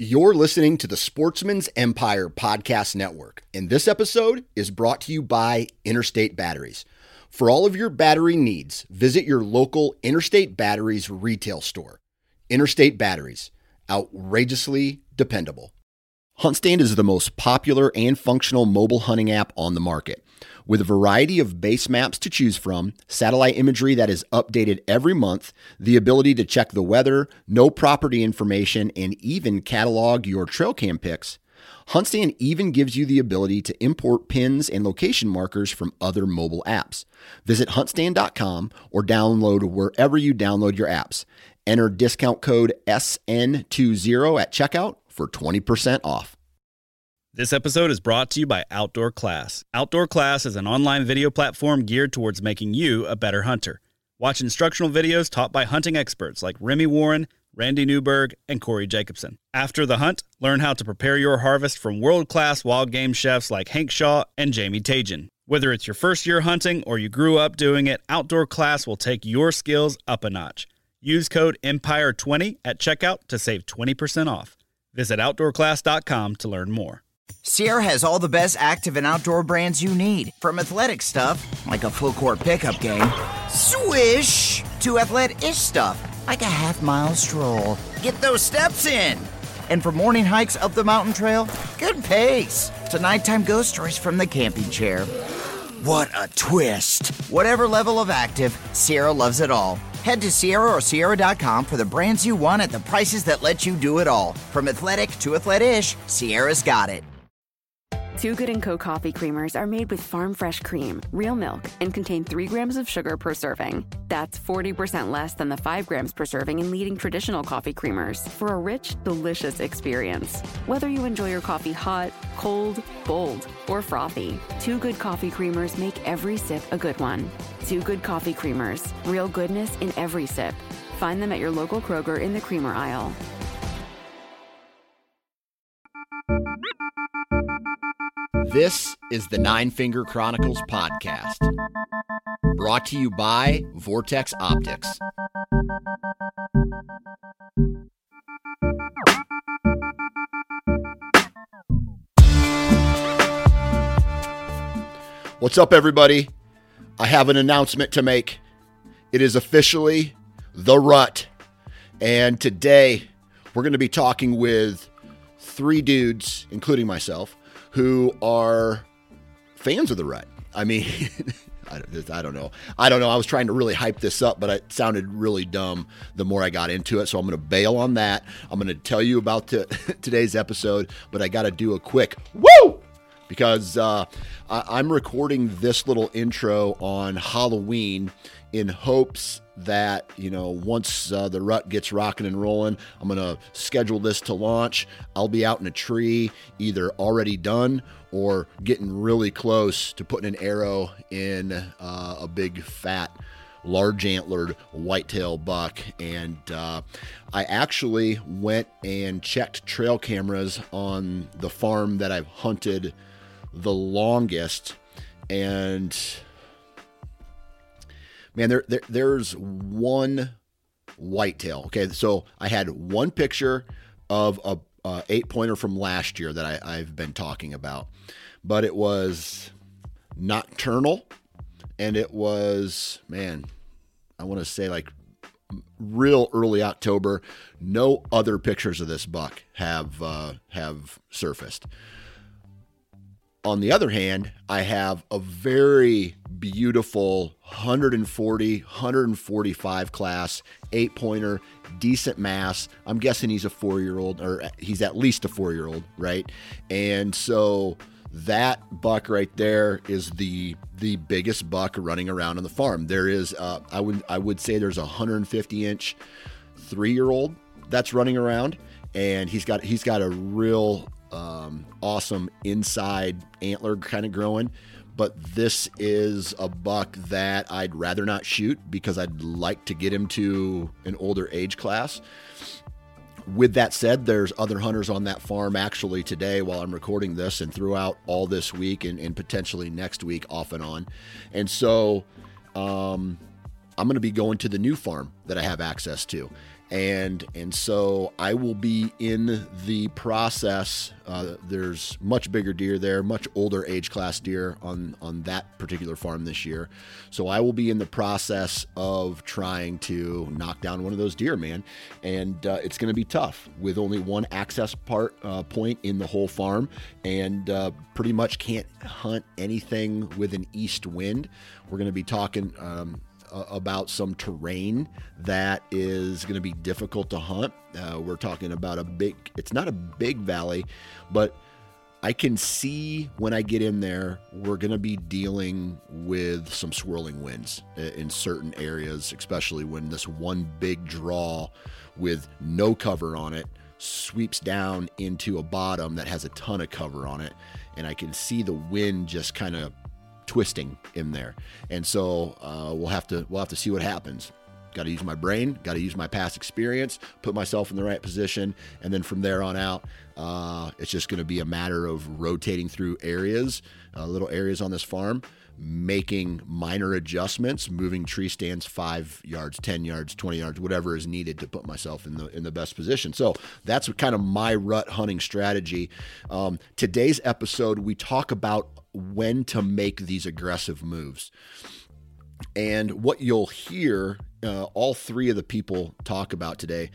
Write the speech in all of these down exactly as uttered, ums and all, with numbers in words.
You're listening to the Sportsman's Empire Podcast Network, and this episode is brought to you by Interstate Batteries. For all of your battery needs, visit your local Interstate Batteries retail store. Interstate Batteries, outrageously dependable. HuntStand is the most popular and functional mobile hunting app on the market. With a variety of base maps to choose from, satellite imagery that is updated every month, the ability to check the weather, know property information, and even catalog your trail cam pics, HuntStand even gives you the ability to import pins and location markers from other mobile apps. Visit hunt stand dot com or download wherever you download your apps. Enter discount code S N twenty at checkout for twenty percent off. This episode is brought to you by Outdoor Class. Outdoor Class is an online video platform geared towards making you a better hunter. Watch instructional videos taught by hunting experts like Remy Warren, Randy Newberg, and Corey Jacobson. After the hunt, learn how to prepare your harvest from world-class wild game chefs like Hank Shaw and Jamie Tajan. Whether it's your first year hunting or you grew up doing it, Outdoor Class will take your skills up a notch. Use code Empire twenty at checkout to save twenty percent off. Visit outdoor class dot com to learn more. Sierra has all the best active and outdoor brands you need. From athletic stuff, like a full court pickup game, swish, to athletic-ish stuff, like a half-mile stroll. Get those steps in. And for morning hikes up the mountain trail, good pace. To nighttime ghost stories from the camping chair. What a twist. Whatever level of active, Sierra loves it all. Head to Sierra or Sierra dot com for the brands you want at the prices that let you do it all. From athletic to athletic-ish, Sierra's got it. Two Good and Co. coffee creamers are made with farm fresh cream, real milk, and contain three grams of sugar per serving. That's forty percent less than the five grams per serving in leading traditional coffee creamers for a rich, delicious experience. Whether you enjoy your coffee hot, cold, bold, or frothy, Two Good coffee creamers make every sip a good one. Two Good coffee creamers, real goodness in every sip. Find them at your local Kroger in the creamer aisle. This is the Nine Finger Chronicles podcast, brought to you by Vortex Optics. What's up, everybody? I have an announcement to make. It is officially The Rut, and today we're going to be talking with three dudes, including myself, who are fans of The Rut. I mean, I don't, I don't know. I don't know. I was trying to really hype this up, but it sounded really dumb the more I got into it. So I'm going to bail on that. I'm going to tell you about t- today's episode, but I got to do a quick woo! Because uh, I- I'm recording this little intro on Halloween in hopes that, you know, once uh, the Rut gets rocking and rolling, I'm going to schedule this to launch. I'll be out in a tree, either already done or getting really close to putting an arrow in uh, a big, fat, large antlered whitetail buck. And uh, I actually went and checked trail cameras on the farm that I've hunted the longest, and man, there, there there's one whitetail. Okay, so I had one picture of a, a eight pointer from last year that I, I've been talking about, but it was nocturnal, and it was, man, I want to say like real early October. No other pictures of this buck have uh, have surfaced. On the other hand, I have a very beautiful one forty, one forty-five class, eight-pointer, decent mass. I'm guessing he's a four-year-old, or he's at least a four-year-old, right? And so that buck right there is the the biggest buck running around on the farm. There is, uh, I would I would say there's a one fifty inch three-year-old that's running around, and he's got he's got a real Um, awesome inside antler kind of growing, but this is a buck that I'd rather not shoot because I'd like to get him to an older age class. With that said, there's other hunters on that farm actually today while I'm recording this and throughout all this week and, and potentially next week off and on. And so um, I'm going to be going to the new farm that I have access to. And and so I will be in the process. Uh, there's much bigger deer there, much older age class deer on, on that particular farm this year. So I will be in the process of trying to knock down one of those deer, man. And uh, it's going to be tough with only one access part uh, point in the whole farm, and uh, pretty much can't hunt anything with an east wind. We're going to be talking um, about some terrain that is going to be difficult to hunt. Uh, we're talking about a big, it's not a big valley, but I can see when I get in there, we're going to be dealing with some swirling winds in certain areas, especially when this one big draw with no cover on it sweeps down into a bottom that has a ton of cover on it. And I can see the wind just kind of twisting in there, and so uh, we'll have to we'll have to see what happens. Got to use my brain, got to use my past experience, put myself in the right position, and then from there on out, uh, it's just going to be a matter of rotating through areas, uh, little areas on this farm, making minor adjustments, moving tree stands five yards, ten yards, twenty yards, whatever is needed to put myself in the in the best position. So that's kind of my rut hunting strategy. Um, today's episode, we talk about when to make these aggressive moves. And what you'll hear uh, all three of the people talk about today,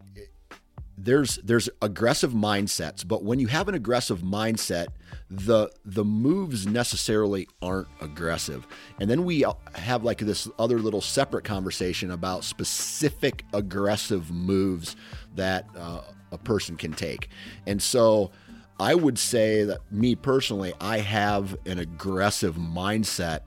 there's there's aggressive mindsets, but when you have an aggressive mindset, the the moves necessarily aren't aggressive. And then we have like this other little separate conversation about specific aggressive moves that uh, a person can take. And so I would say that me personally, I have an aggressive mindset,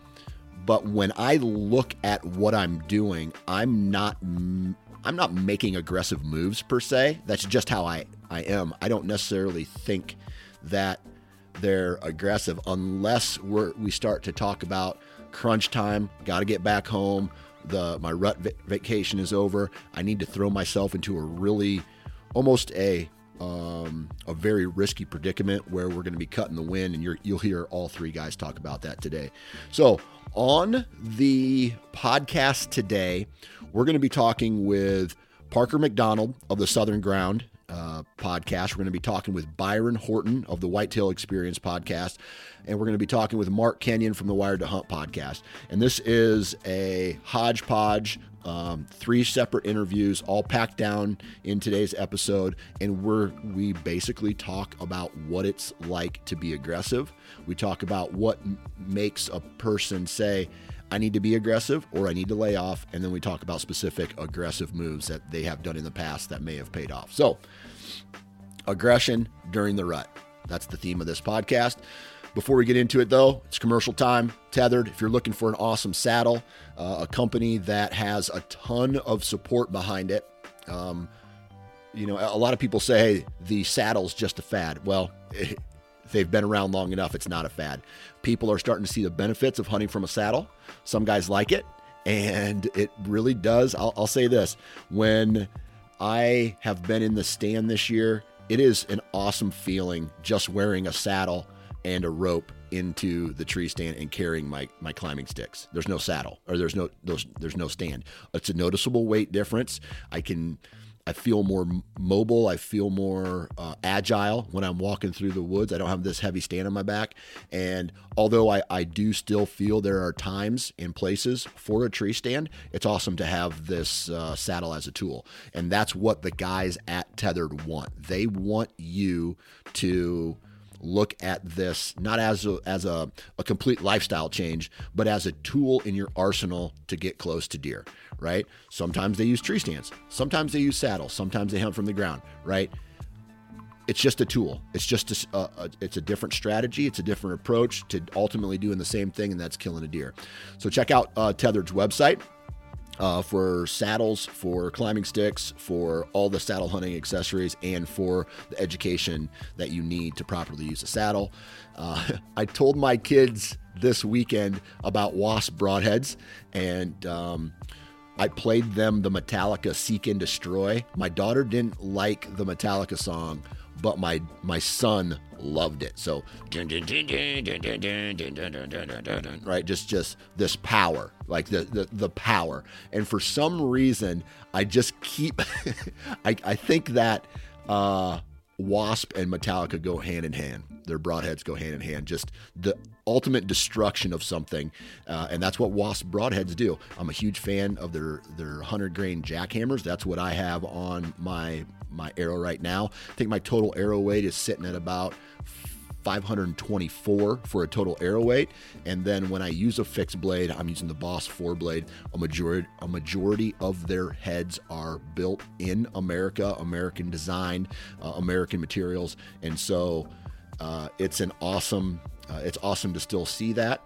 but when I look at what I'm doing, I'm not I'm not making aggressive moves per se. That's just how I, I am. I don't necessarily think that they're aggressive unless we're, we start to talk about crunch time, got to get back home, the my rut va- vacation is over. I need to throw myself into a really almost a Um, a very risky predicament where we're going to be cutting the wind, and you're, you'll hear all three guys talk about that today. So on the podcast today, we're going to be talking with Parker McDonald of the Southern Ground uh, podcast. We're going to be talking with Byron Horton of the Whitetail Experience podcast, and we're going to be talking with Mark Kenyon from the Wired to Hunt podcast. And this is a hodgepodge, um, three separate interviews, all packed down in today's episode. And we're we basically talk about what it's like to be aggressive. We talk about what m- makes a person say, I need to be aggressive or I need to lay off. And then we talk about specific aggressive moves that they have done in the past that may have paid off. So aggression during the rut. That's the theme of this podcast. Before we get into it, though, it's commercial time. Tethered, if you're looking for an awesome saddle, uh, a company that has a ton of support behind it. Um, you know, a lot of people say, hey, the saddle's just a fad. Well, it, they've been around long enough. It's not a fad. People are starting to see the benefits of hunting from a saddle. Some guys like it, and it really does. I'll, I'll say this. When I have been in the stand this year, it is an awesome feeling just wearing a saddle and a rope into the tree stand and carrying my, my climbing sticks. There's no saddle, or there's no those there's no stand. It's a noticeable weight difference. I can I feel more mobile. I feel more uh, agile when I'm walking through the woods. I don't have this heavy stand on my back. And although I, I do still feel there are times and places for a tree stand, it's awesome to have this uh, saddle as a tool. And that's what the guys at Tethered want. They want you to look at this not as a, as a, a complete lifestyle change, but as a tool in your arsenal to get close to deer, right? Sometimes they use tree stands. Sometimes they use saddles. Sometimes they hunt from the ground, right? It's just a tool. It's just a, a, a, it's a different strategy. It's a different approach to ultimately doing the same thing, and that's killing a deer. So check out uh, Tethered's website. Uh, for saddles, for climbing sticks, for all the saddle hunting accessories, and for the education that you need to properly use a saddle. Uh, I told my kids this weekend about wasp broadheads, and um, I played them the Metallica Seek and Destroy. My daughter didn't like the Metallica song, but my my son loved it. So right, just just this power, like the the, the power. And for some reason, I just keep I, I think that uh, Wasp and Metallica go hand in hand. Their broadheads go hand in hand. Just the ultimate destruction of something, uh, and that's what Wasp broadheads do. I'm a huge fan of their their one hundred grain jackhammers. That's what I have on my my arrow right now. I think my total arrow weight is sitting at about five hundred twenty-four for a total arrow weight. And then when I use a fixed blade, I'm using the Boss four blade. A majority a majority of their heads are built in America, American design, uh, American materials, and so uh, it's an awesome. Uh, it's awesome to still see that.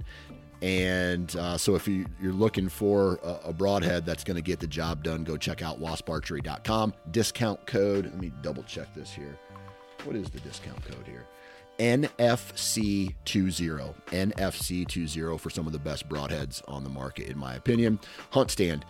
And uh, so if you, you're looking for a, a broadhead that's going to get the job done, go check out wasp archery dot com. Discount code, let me double check this here. What is the discount code here? N F C twenty. N F C twenty for some of the best broadheads on the market, in my opinion. Hunt Stand.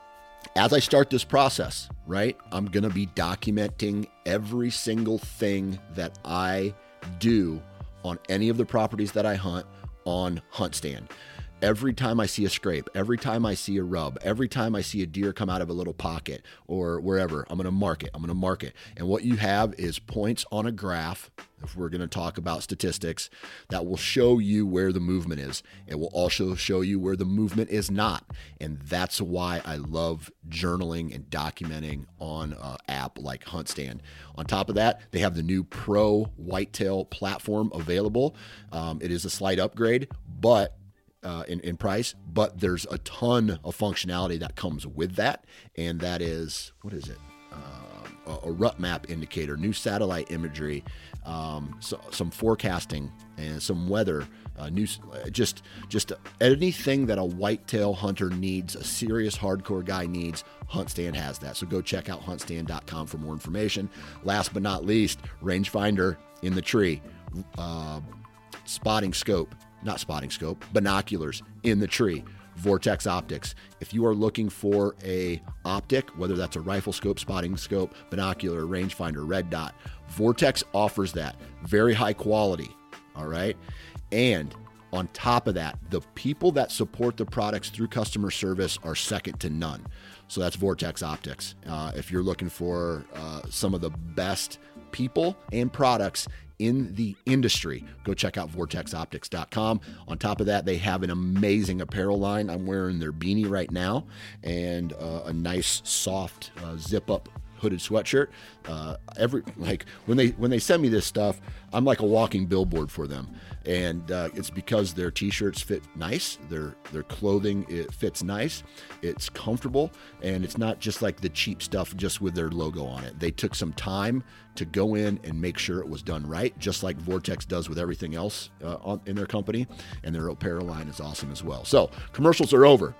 As I start this process, right, I'm going to be documenting every single thing that I do on any of the properties that I hunt on Hunt Stand. Every time I see a scrape, every time I see a rub, every time I see a deer come out of a little pocket or wherever, I'm going to mark it. I'm going to mark it. And what you have is points on a graph, if we're going to talk about statistics, that will show you where the movement is. It will also show you where the movement is not. And that's why I love journaling and documenting on an app like Hunt Stand. On top of that, they have the new Pro Whitetail platform available. Um, it is a slight upgrade, but Uh, in, in price, but there's a ton of functionality that comes with that, and that is, what is it? Uh, a, a rut map indicator, new satellite imagery, um, so, some forecasting, and some weather, uh, new, just just anything that a whitetail hunter needs, a serious hardcore guy needs, Hunt Stand has that. So go check out hunt stand dot com for more information. Last but not least, rangefinder in the tree, uh, spotting scope. Not spotting scope, binoculars in the tree, Vortex Optics. If you are looking for a optic, whether that's a rifle scope, spotting scope, binocular, rangefinder, red dot, Vortex offers that. Very high quality, all right? And on top of that, the people that support the products through customer service are second to none. So that's Vortex Optics. Uh, if you're looking for uh, some of the best people and products in the industry, go check out vortex optics dot com. On top of that, they have an amazing apparel line. I'm wearing their beanie right now, and uh, a nice soft uh, zip up hooded sweatshirt. Uh, every like when they when they send me this stuff, I'm like a walking billboard for them, and uh, it's because their t-shirts fit nice, their their clothing, it fits nice, it's comfortable, and it's not just like the cheap stuff just with their logo on it. They took some time to go in and make sure it was done right, just like Vortex does with everything else uh, on, in their company, and their apparel line is awesome as well. So commercials are over.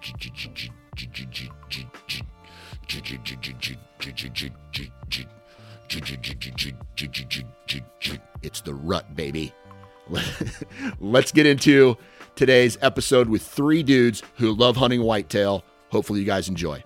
It's the rut, baby. Let's get into today's episode with three dudes who love hunting whitetail. Hopefully you guys enjoy.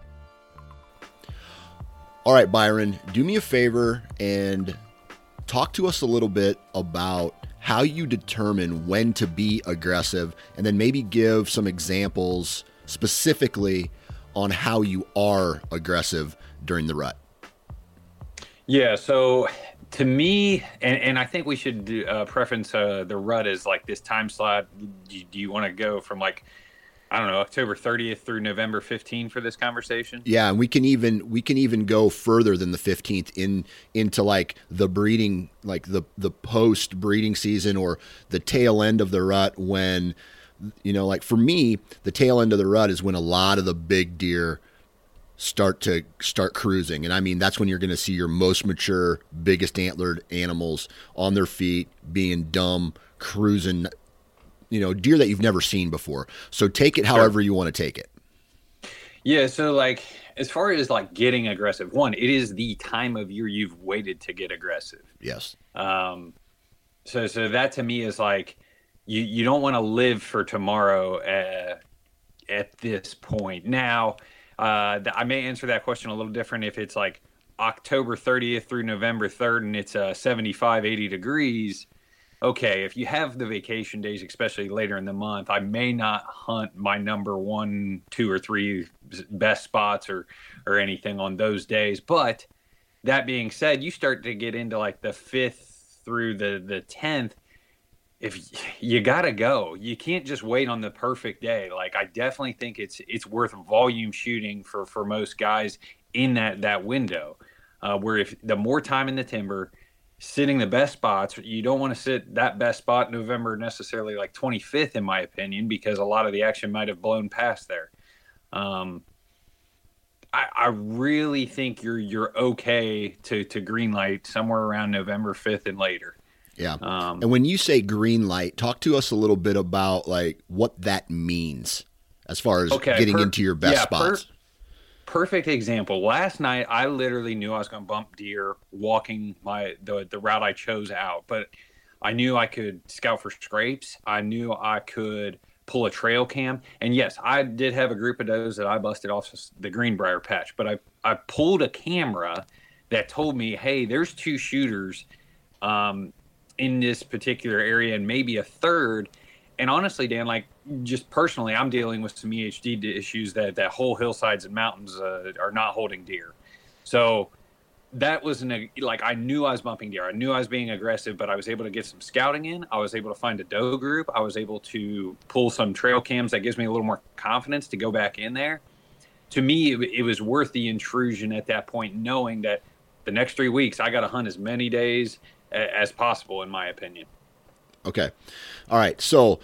All right, Byron, do me a favor and talk to us a little bit about how you determine when to be aggressive, and then maybe give some examples specifically on how you are aggressive during the rut. Yeah, so to me, and, and I think we should do, uh, preference uh, the rut as like this time slot. Do, do you want to go from like, I don't know, October thirtieth through November fifteenth for this conversation? Yeah, and we can even we can even go further than the fifteenth in into like the breeding, like the the post breeding season or the tail end of the rut, when, you know, like for me, the tail end of the rut is when a lot of the big deer start to start cruising. And I mean, that's when you're going to see your most mature, biggest antlered animals on their feet, being dumb, cruising, you know, deer that you've never seen before. So take it however you want to take it. Yeah. So like, as far as like getting aggressive, one, it is the time of year you've waited to get aggressive. Yes. Um, so, so that to me is like, you, you don't want to live for tomorrow uh, at this point. Now, uh, I may answer that question a little different if it's like October thirtieth through November third and it's uh, seventy-five, eighty degrees, okay, if you have the vacation days, especially later in the month, I may not hunt my number one, two, or three best spots or or anything on those days. But that being said, you start to get into like the fifth through the the tenth. If you gotta go, you can't just wait on the perfect day. Like, I definitely think it's it's worth volume shooting for for most guys in that that window, uh, where if the more time in the timber, sitting the best spots, you don't want to sit that best spot November necessarily like twenty-fifth, in my opinion, because a lot of the action might have blown past there. Um, I, I really think you're you're okay to to green light somewhere around November fifth and later. Yeah. Um, and when you say green light, talk to us a little bit about like what that means as far as okay, getting per, into your best yeah, spots. Per, perfect example. Last night, I literally knew I was going to bump deer walking my the, the route I chose out, but I knew I could scout for scrapes. I knew I could pull a trail cam. And yes, I did have a group of does that I busted off the Greenbrier patch, but I, I pulled a camera that told me, hey, there's two shooters um, in this particular area and maybe a third. And honestly, Dan, like just personally, I'm dealing with some E H D issues that, that whole hillsides and mountains uh, are not holding deer. So that was an, like, I knew I was bumping deer. I knew I was being aggressive, but I was able to get some scouting in. I was able to find a doe group. I was able to pull some trail cams that gives me a little more confidence to go back in there. To me, it, it was worth the intrusion at that point, knowing that the next three weeks, I got to hunt as many days a, as possible, in my opinion. Okay. All right. So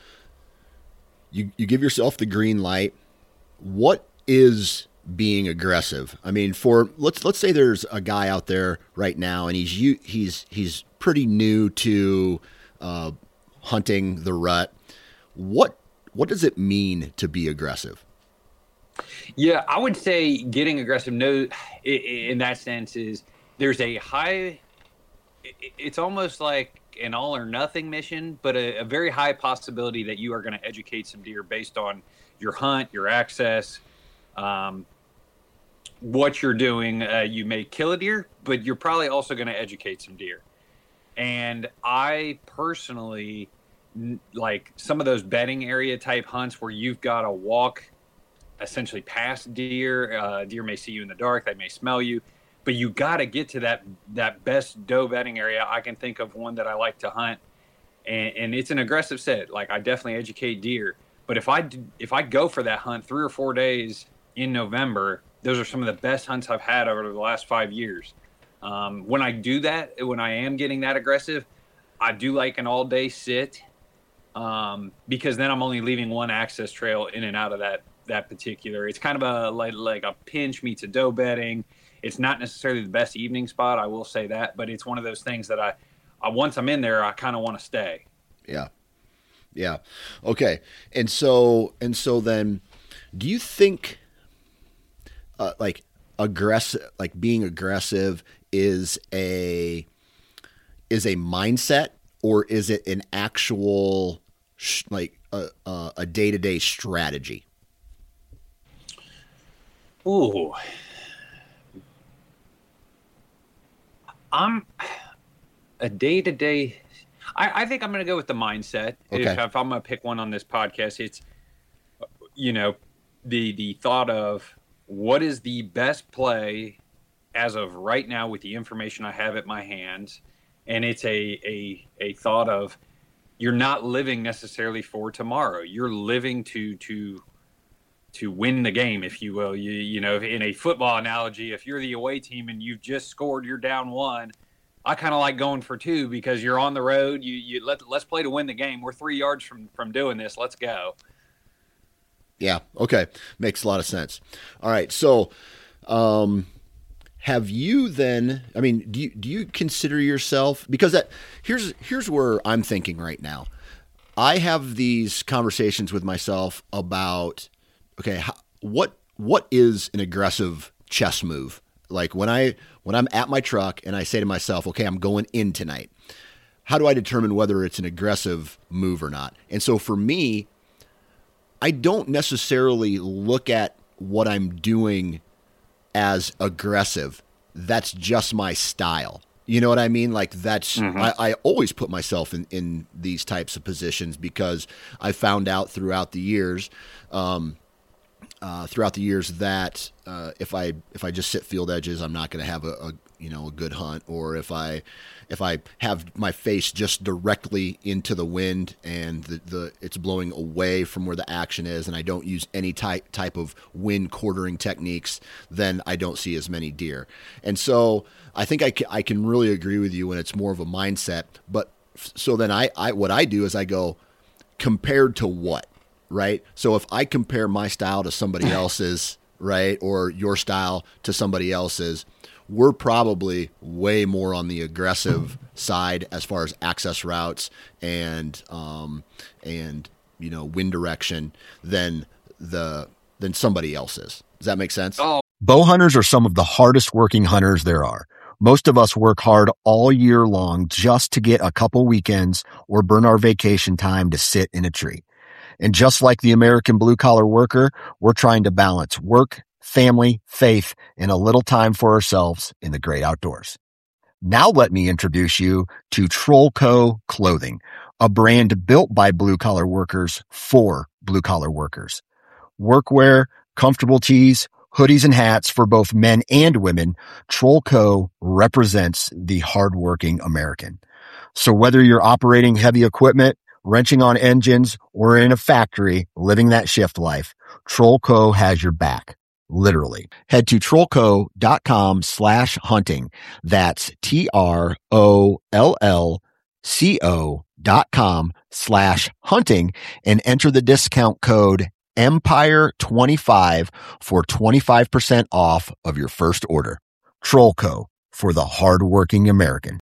you, you give yourself the green light. What is being aggressive? I mean, for let's let's say there's a guy out there right now and he's he's he's pretty new to uh, hunting the rut. What what does it mean to be aggressive? Yeah, I would say getting aggressive. No, in that sense is there's a high. It's almost like an all or nothing mission, but a, a very high possibility that you are going to educate some deer based on your hunt, your access. Um, what you're doing, uh, you may kill a deer, but you're probably also going to educate some deer. And I personally like some of those bedding area type hunts where you've got to walk essentially past deer. Uh, deer may see you in the dark. They may smell you, but you got to get to that, that best doe bedding area. I can think of one that I like to hunt, and, and it's an aggressive set. Like, I definitely educate deer, but if I, if I go for that hunt three or four days in November, those are some of the best hunts I've had over the last five years. Um, when I do that, when I am getting that aggressive, I do like an all day sit, um, because then I'm only leaving one access trail in and out of that, that particular. It's kind of a, like, like a pinch meets a doe bedding. It's not necessarily the best evening spot, I will say that, but it's one of those things that I, I once I'm in there, I kind of want to stay. Yeah. Yeah. Okay. And so, and so then do you think, Uh, like aggressive, like being aggressive is a is a mindset, or is it an actual sh- like a a day to day strategy? Ooh, I'm a day to day. I think I'm going to go with the mindset. Okay. If, if I'm going to pick one on this podcast, it's, you know, the the thought of, what is the best play as of right now with the information I have at my hands? And it's a, a, a thought of, you're not living necessarily for tomorrow. You're living to, to, to win the game, if you will. You, you know, in a football analogy, if you're the away team and you've just scored, you're down one. I kind of like going for two because you're on the road. You, you let, let's play to win the game. We're three yards from, from doing this. Let's go. Yeah. Okay. Makes a lot of sense. All right. So, um, have you then, I mean, do you, do you consider yourself, because that here's, here's where I'm thinking right now. I have these conversations with myself about, okay, how, what, what is an aggressive chess move? Like when I, when I'm at my truck and I say to myself, okay, I'm going in tonight, how do I determine whether it's an aggressive move or not? And so for me, I don't necessarily look at what I'm doing as aggressive. that's just my style. You know what I mean? Like that's, mm-hmm. I, I always put myself in, in these types of positions because I found out throughout the years, um, uh, throughout the years that uh, if I if I just sit field edges, I'm not going to have a, a you know a good hunt. Or if I if I have my face just directly into the wind and the, the it's blowing away from where the action is, and I don't use any type type of wind quartering techniques, then I don't see as many deer. And so I think I can, I can really agree with you when it's more of a mindset. But so then I, I what I do is I go compared to what, right? So if I compare my style to somebody else's, right, or your style to somebody else's, we're probably way more on the aggressive side as far as access routes and um, and you know wind direction than the than somebody else is. Does that make sense? Oh. Bow hunters are some of the hardest working hunters there are. Most of us work hard all year long just to get a couple weekends or burn our vacation time to sit in a tree. And just like the American blue-collar worker, we're trying to balance work, family, faith, and a little time for ourselves in the great outdoors. Now let me introduce you to Trollco Clothing, a brand built by blue-collar workers for blue-collar workers. Workwear, comfortable tees, hoodies and hats for both men and women, Trollco represents the hardworking American. So whether you're operating heavy equipment, wrenching on engines, or in a factory living that shift life, Trollco has your back. Literally. Head to trollco.com slash hunting. That's T R O L L C O dot com slash hunting and enter the discount code Empire twenty-five for twenty-five percent off of your first order. Trollco, for the hardworking American.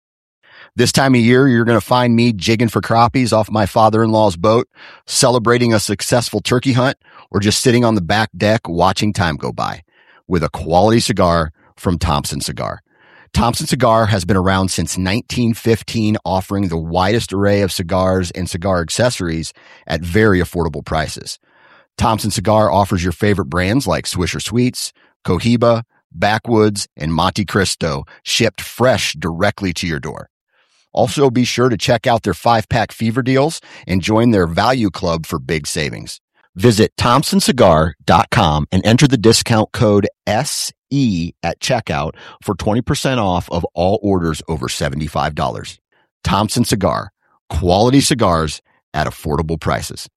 This time of year, you're going to find me jigging for crappies off my father-in-law's boat, celebrating a successful turkey hunt, or just sitting on the back deck watching time go by with a quality cigar from Thompson Cigar. Thompson Cigar has been around since nineteen fifteen, offering the widest array of cigars and cigar accessories at very affordable prices. Thompson Cigar offers your favorite brands like Swisher Sweets, Cohiba, Backwoods, and Monte Cristo, shipped fresh directly to your door. Also, be sure to check out their five-pack fever deals and join their value club for big savings. Visit thompson cigar dot com and enter the discount code S E at checkout for twenty percent off of all orders over seventy-five dollars. Thompson Cigar, quality cigars at affordable prices.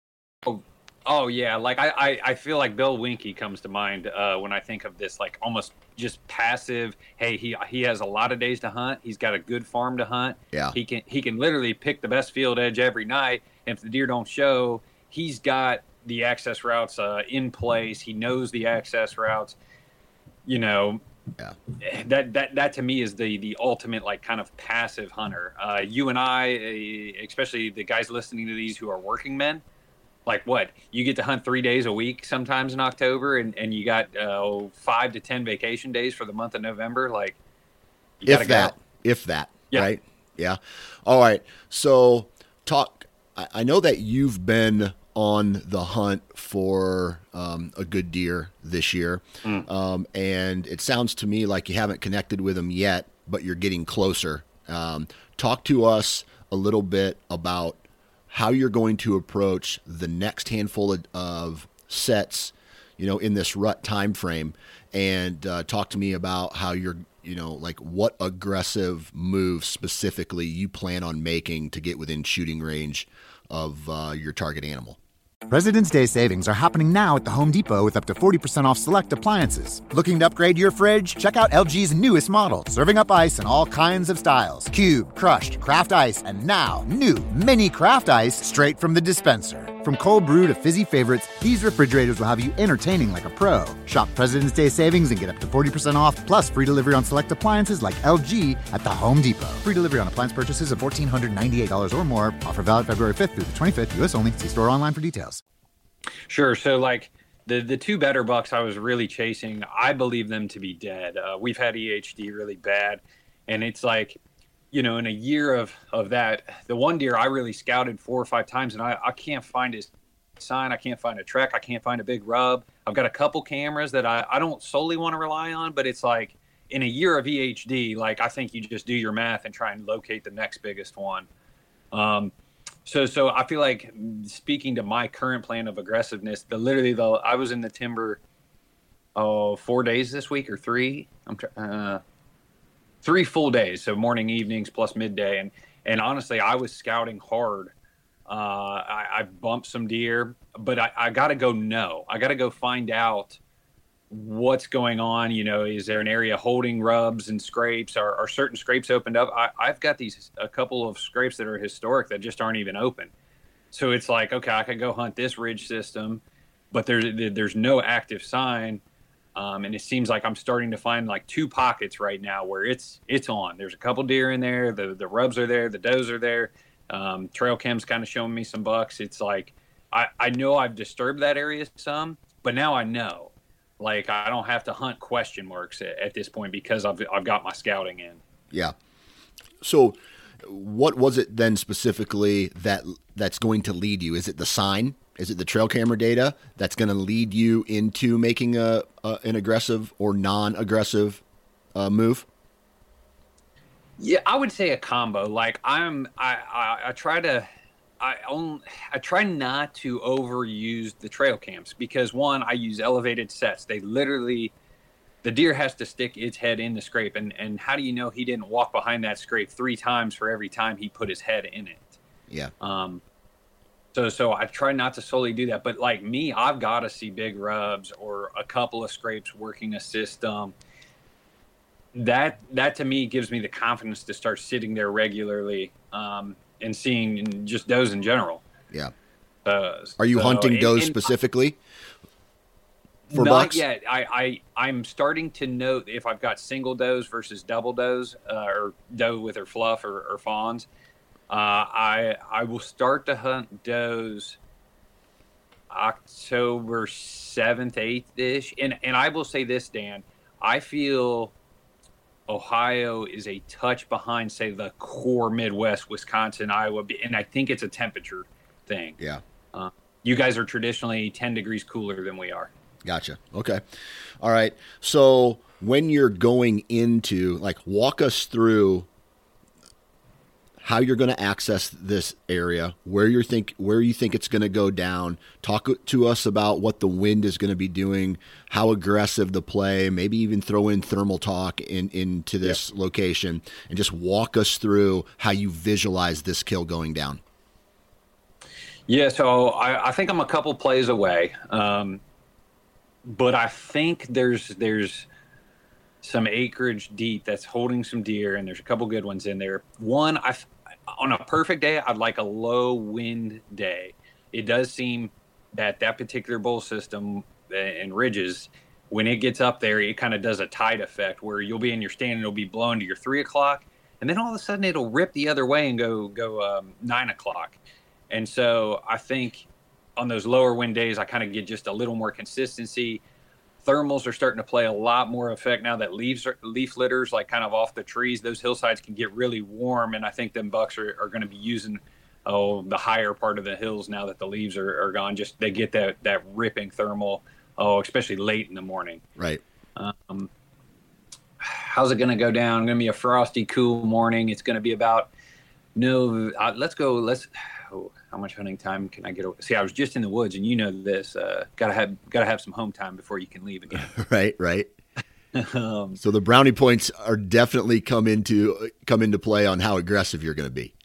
Oh yeah, like I, I, I feel like Bill Winke comes to mind uh, when I think of this, like almost just passive. Hey, he he has a lot of days to hunt. He's got a good farm to hunt. Yeah, he can he can literally pick the best field edge every night. And if the deer don't show, he's got the access routes uh, in place. He knows the access routes. You know, yeah. That that that to me is the the ultimate like kind of passive hunter. Uh, you and I, especially the guys listening to these who are working men. Like what? You get to hunt three days a week sometimes in October, and, and you got uh, five to ten vacation days for the month of November. Like, you if that, go. if that, yeah. right? Yeah. All right. So talk. I, I know that you've been on the hunt for um, a good deer this year, mm. um, and it sounds to me like you haven't connected with them yet, but you're getting closer. Um, talk to us a little bit about how you're going to approach the next handful of, of sets, you know, in this rut time frame, and uh, talk to me about how you're, you know, like what aggressive moves specifically you plan on making to get within shooting range of uh, your target animal. President's Day savings are happening now at the Home Depot with up to forty percent off select appliances. Looking to upgrade your fridge? Check out L G's newest model, serving up ice in all kinds of styles. Cube, crushed, craft ice, and now new mini craft ice straight from the dispenser. From cold brew to fizzy favorites, these refrigerators will have you entertaining like a pro. Shop President's Day savings and get up to forty percent off, plus free delivery on select appliances like L G at the Home Depot. Free delivery on appliance purchases of one thousand four hundred ninety-eight dollars or more. Offer valid February fifth through the twenty-fifth, U S only. See store online for details. Sure. So like the, the two better bucks I was really chasing, I believe them to be dead. Uh, we've had E H D really bad. And it's like, you know, in a year of, of that, the one deer I really scouted four or five times, and I, I can't find his sign. I can't find a trek. I can't find a big rub. I've got a couple cameras that I, I don't solely want to rely on, but it's like, in a year of E H D, like I think you just do your math and try and locate the next biggest one. Um, so, so I feel like speaking to my current plan of aggressiveness, the literally the I was in the timber, oh, four days this week or three. I'm uh, three full days, so morning, evenings plus midday, and and honestly, I was scouting hard. Uh, I, I bumped some deer, but I, I got to go know. I got to go find out what's going on. You know, is there an area holding rubs and scrapes? Are, are certain scrapes opened up? I, I've got these a couple of scrapes that are historic that just aren't even open. So it's like, okay, I could go hunt this ridge system, but there's there's no active sign. Um, and it seems like I'm starting to find like two pockets right now where it's it's on. There's a couple deer in there. The the rubs are there. The does are there. Um, trail cam's kind of showing me some bucks. It's like, I, I know I've disturbed that area some, but now I know, like, I don't have to hunt question marks at, at this point because I've, I've got my scouting in. Yeah. So what was it then specifically that that's going to lead you? Is it the sign? Is it the trail camera data that's going to lead you into making a, a an aggressive or non-aggressive uh, move? Yeah, I would say a combo. Like I'm, I, I, I try to, I own, I try not to overuse the trail cams because one, I use elevated sets. They literally, the deer has to stick its head in the scrape, and and how do you know he didn't walk behind that scrape three times for every time he put his head in it? Yeah. Um. So so I try not to solely do that, but like me, I've got to see big rubs or a couple of scrapes working a system. That that to me gives me the confidence to start sitting there regularly um, and seeing just does in general. Yeah. Uh, Are you so, hunting and, does and specifically for not bucks? yet. I, I I'm starting to note if I've got single does versus double does uh, or doe with her fluff or, or fawns. Uh, I I will start to hunt does October seventh, eighth ish, and and I will say this, Dan. I feel Ohio is a touch behind, say, the core Midwest, Wisconsin, Iowa, and I think it's a temperature thing. Yeah. Uh, you guys are traditionally ten degrees cooler than we are. Gotcha. Okay. All right. So when you're going into, like, walk us through how you're going to access this area, where you think where you think it's going to go down. Talk to us about what the wind is going to be doing, how aggressive the play, maybe even throw in thermal talk in into this yep. location, and just walk us through how you visualize this kill going down. Yeah, so I, I think I'm a couple plays away, um, but I think there's there's some acreage deep that's holding some deer, and there's a couple good ones in there. One, I on a perfect day, I'd like a low wind day. It does seem that that particular bull system and ridges, when it gets up there, it kind of does a tide effect where you'll be in your stand and it'll be blowing to your three o'clock, and then all of a sudden it'll rip the other way and go go um, nine o'clock. And so I think on those lower wind days, I kind of get just a little more consistency. Thermals are starting to play a lot more effect now that leaves are, leaf litters like kind of off the trees. Those hillsides can get really warm, and I think them bucks are, are going to be using oh the higher part of the hills now that the leaves are, are gone. Just they get that that ripping thermal, oh especially late in the morning. Right. Um, how's it going to go down? Going to be a frosty, cool morning. It's going to be about no. Uh, let's go. Let's. Oh, how much hunting time can I get? See, I was just in the woods, and you know this. Uh, gotta have gotta have some home time before you can leave again. right, right. um, so the brownie points are definitely come into come into play on how aggressive you're going to be.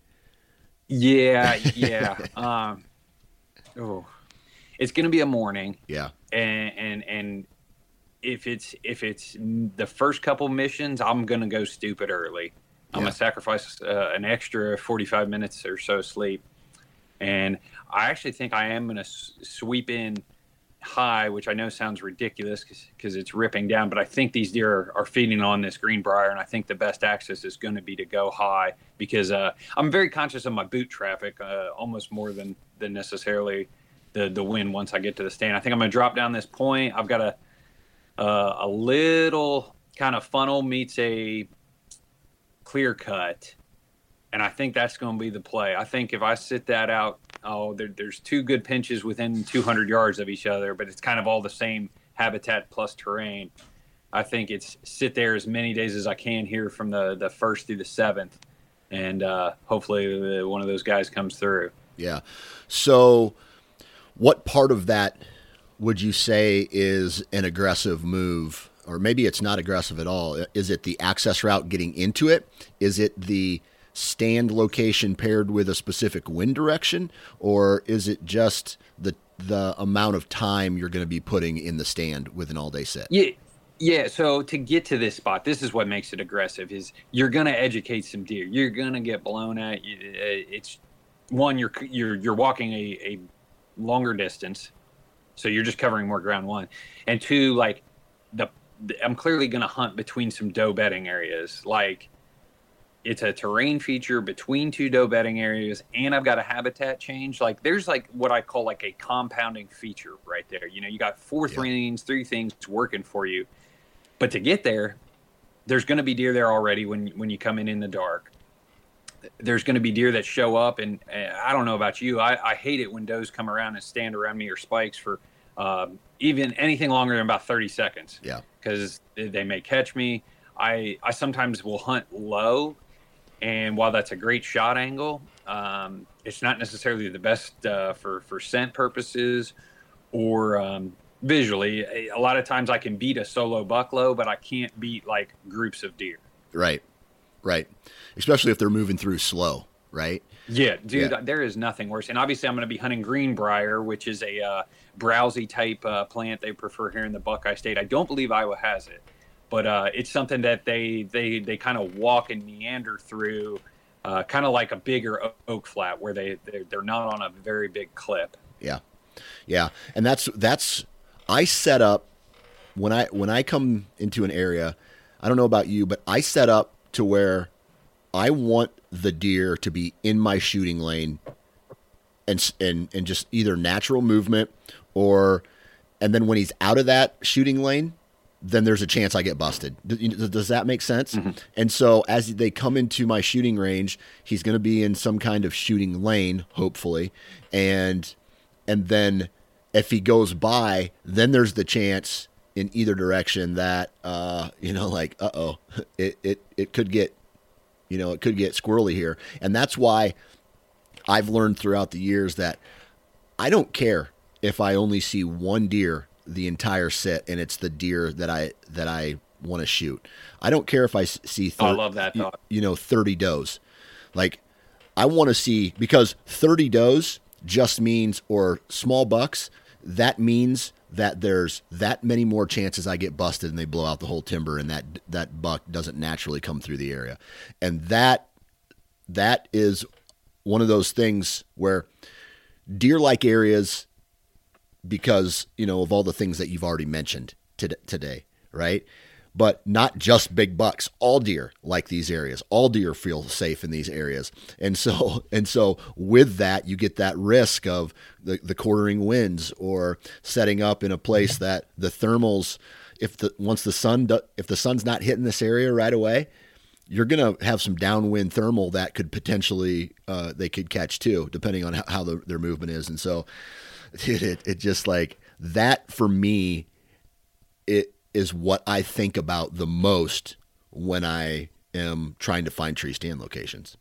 Yeah, yeah. um, oh, it's going to be a morning. Yeah, and and and if it's if it's the first couple missions, I'm going to go stupid early. I'm yeah. going to sacrifice uh, an extra forty-five minutes or so sleep. And I actually think I am going to s- sweep in high, which I know sounds ridiculous because it's ripping down, but I think these deer are, are feeding on this greenbrier, and I think the best access is going to be to go high because uh, I'm very conscious of my boot traffic, uh, almost more than, than necessarily the, the wind once I get to the stand. I think I'm going to drop down this point. I've got a, uh, a little kind of funnel meets a clear cut. And I think that's going to be the play. I think if I sit that out, oh, there, there's two good pinches within two hundred yards of each other, but it's kind of all the same habitat plus terrain. I think it's sit there as many days as I can here from the, the first through the seventh. And uh, hopefully one of those guys comes through. Yeah. So what part of that would you say is an aggressive move? Or maybe it's not aggressive at all. Is it the access route getting into it? Is it the stand location paired with a specific wind direction? Or is it just the the amount of time you're going to be putting in the stand with an all-day sit? Yeah. Yeah, so to get to this spot, this is what makes it aggressive, is you're going to educate some deer. You're going to get blown at. It's one, you're you're you're walking a, a longer distance, so you're just covering more ground, one. And two, like, the, the I'm clearly going to hunt between some doe bedding areas. Like, it's a terrain feature between two doe bedding areas, and I've got a habitat change. Like, there's like what I call like a compounding feature right there. You know, you got four Yeah. things, three things working for you. But to get there, there's going to be deer there already when when you come in in the dark. There's going to be deer that show up, and uh, I don't know about you. I, I hate it when does come around and stand around me or spikes for um, even anything longer than about thirty seconds. Yeah. Because they may catch me. I, I sometimes will hunt low, and while that's a great shot angle, um, it's not necessarily the best uh, for, for scent purposes or um, visually. A lot of times I can beat a solo buck low, but I can't beat like groups of deer. Right. Right. Especially if they're moving through slow, right? Yeah, dude, Yeah. there is nothing worse. And obviously I'm going to be hunting greenbrier, which is a uh, browsy type uh, plant they prefer here in the Buckeye State. I don't believe Iowa has it, but uh, it's something that they, they, they kind of walk and meander through, uh, kind of like a bigger oak flat where they, they're, they're not on a very big clip. Yeah. Yeah. And that's, that's, I set up when I, when I come into an area, I don't know about you, but I set up to where I want the deer to be in my shooting lane and, and, and just either natural movement or, and then when he's out of that shooting lane, then there's a chance I get busted. Does that make sense? Mm-hmm. And so as they come into my shooting range, he's going to be in some kind of shooting lane, hopefully. And, and then if he goes by, then there's the chance in either direction that, uh, you know, like, uh-oh, it, it, it could get, you know, it could get squirrely here. And that's why I've learned throughout the years that I don't care if I only see one deer the entire sit and it's the deer that I, that I want to shoot. I don't care if I see, thir- oh, I love that thought. You, you know, thirty does. Like, I want to see, because thirty does just means, or small bucks, that means that there's that many more chances I get busted and they blow out the whole timber and that that buck doesn't naturally come through the area. And that that is one of those things where deer-like areas, because, you know, of all the things that you've already mentioned to, today, right? But not just big bucks. All deer like these areas. All deer feel safe in these areas. And so and so with that, you get that risk of the, the quartering winds or setting up in a place that the thermals, if the once the sun do, if the sun's not hitting this area right away, you're going to have some downwind thermal that could potentially uh, they could catch too, depending on how, how the, their movement is. And so it, it it just like that for me, it is what I think about the most when I am trying to find tree stand locations.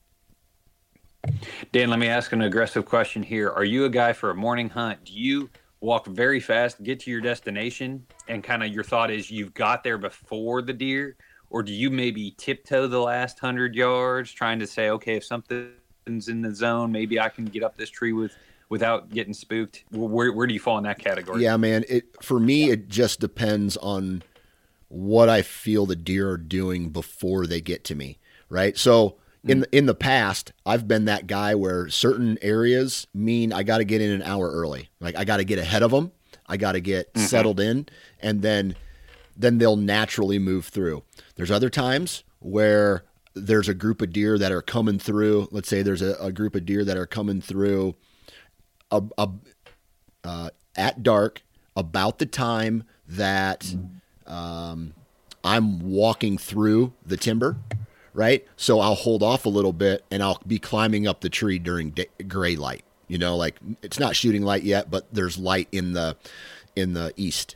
Dan, let me ask an aggressive question here. Are you a guy for a morning hunt? Do you walk very fast, get to your destination, and kind of your thought is you've got there before the deer? Or do you maybe tiptoe the last hundred yards trying to say, okay, if something's in the zone, maybe I can get up this tree with without getting spooked? Where where do you fall in that category? Yeah, man. It for me, it just depends on what I feel the deer are doing before they get to me, right? So in mm. in the past, I've been that guy where certain areas mean I got to get in an hour early. Like I got to get ahead of them. I got to get mm-hmm. settled in, and then then they'll naturally move through. There's other times where there's a group of deer that are coming through. Let's say there's a, a group of deer that are coming through a, a, uh, at dark about the time that um, I'm walking through the timber, right? So I'll hold off a little bit and I'll be climbing up the tree during day, gray light. You know, like it's not shooting light yet, but there's light in the in the east.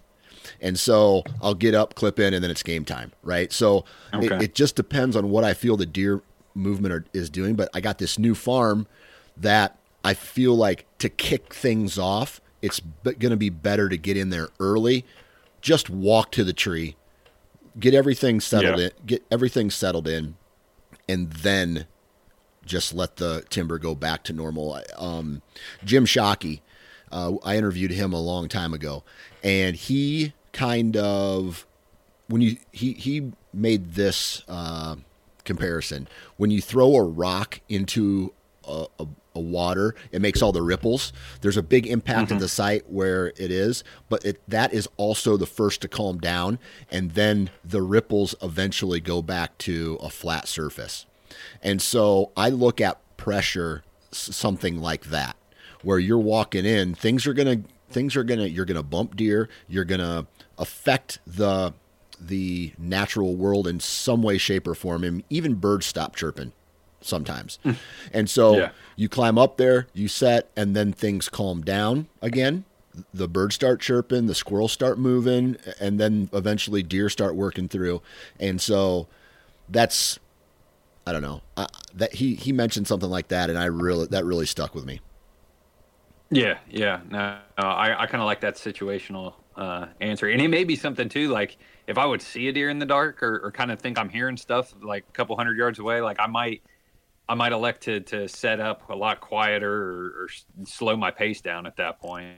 And so I'll get up, clip in, and then it's game time, right? So Okay. it, it just depends on what I feel the deer movement are, is doing. But I got this new farm that I feel like to kick things off, it's going to be better to get in there early, just walk to the tree, get everything settled Yeah. in, get everything settled in, and then just let the timber go back to normal. Um, Jim Shockey, uh, I interviewed him a long time ago, and he kind of, when you, he, he made this uh, comparison. When you throw a rock into a, a, a water, it makes all the ripples. There's a big impact Mm-hmm. at the site where it is, but it, that is also the first to calm down, and then the ripples eventually go back to a flat surface. And so I look at pressure s- something like that, where you're walking in, things are gonna things are gonna you're gonna bump deer, you're gonna affect the the natural world in some way, shape, or form, and even birds stop chirping sometimes. And so Yeah. you climb up there, you set, and then things calm down again. The birds start chirping, the squirrels start moving, and then eventually deer start working through. And so that's, I don't know, I, that he he mentioned something like that, and I really that really stuck with me. Yeah, yeah. No, no, I, I kind of like that situational uh, answer. And it may be something, too, like if I would see a deer in the dark or, or kind of think I'm hearing stuff like a couple hundred yards away, like I might I might elect to, to set up a lot quieter or, or slow my pace down at that point.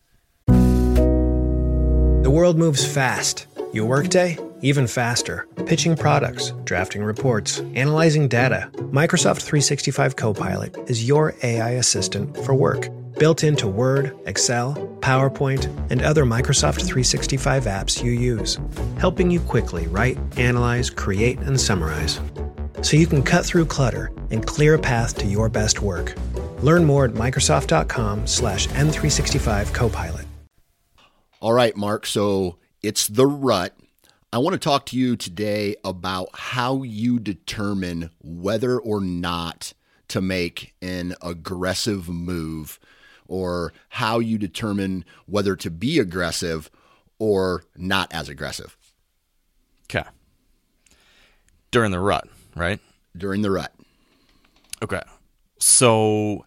The world moves fast. Your workday, even faster. Pitching products, drafting reports, analyzing data. Microsoft three sixty-five Copilot is your A I assistant for work. Built into Word, Excel, PowerPoint, and other Microsoft three sixty-five apps you use. Helping you quickly write, analyze, create, and summarize. So you can cut through clutter and clear a path to your best work. Learn more at Microsoft.com slash M365 Copilot. All right, Mark. So it's the rut. I want to talk to you today about how you determine whether or not to make an aggressive move, or how you determine whether to be aggressive or not as aggressive Okay. During the rut, right? during the rut. Okay. So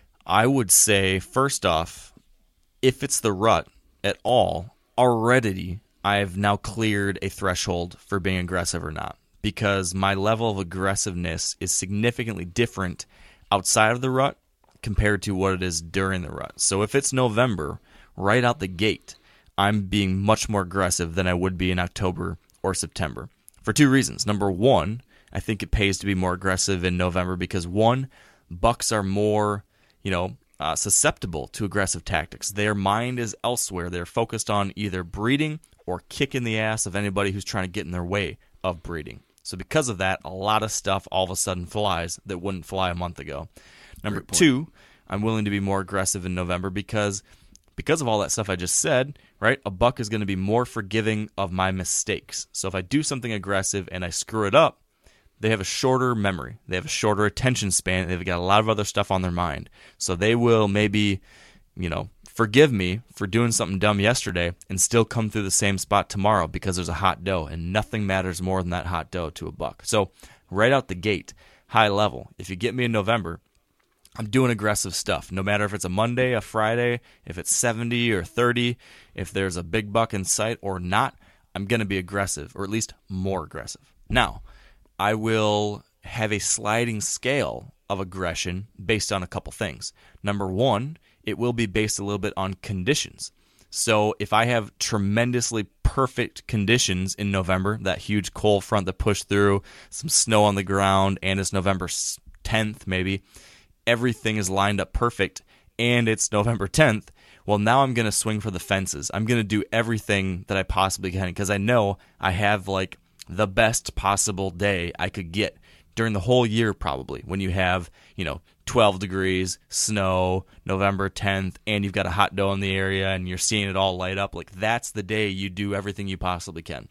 I would say, first off, if it's the rut at all, already I've now cleared a threshold for being aggressive or not, because my level of aggressiveness is significantly different outside of the rut compared to what it is during the rut. So if it's November, right out the gate, I'm being much more aggressive than I would be in October or September for two reasons. Number one, I think it pays to be more aggressive in November because, one, bucks are more, you know, uh, susceptible to aggressive tactics. Their mind is elsewhere. They're focused on either breeding or kicking the ass of anybody who's trying to get in their way of breeding. So because of that, a lot of stuff all of a sudden flies that wouldn't fly a month ago. Number two, I'm willing to be more aggressive in November because because of all that stuff I just said, right? A buck is going to be more forgiving of my mistakes. So if I do something aggressive and I screw it up, they have a shorter memory. They have a shorter attention span. They've got a lot of other stuff on their mind. So they will maybe, you know, forgive me for doing something dumb yesterday and still come through the same spot tomorrow because there's a hot doe, and nothing matters more than that hot doe to a buck. So right out the gate, high level, if you get me in November, I'm doing aggressive stuff, no matter if it's a Monday, a Friday, if it's seventy or thirty, if there's a big buck in sight or not, I'm going to be aggressive, or at least more aggressive. Now, I will have a sliding scale of aggression based on a couple things. Number one, it will be based a little bit on conditions. So if I have tremendously perfect conditions in November, that huge cold front that pushed through, some snow on the ground, and it's November tenth maybe, everything is lined up perfect, and it's November tenth, well, now I'm going to swing for the fences. I'm going to do everything that I possibly can because I know I have like the best possible day I could get during the whole year, probably, when you have, you know, twelve degrees, snow, November tenth, and you've got a hot doe in the area and you're seeing it all light up. Like, that's the day you do everything you possibly can.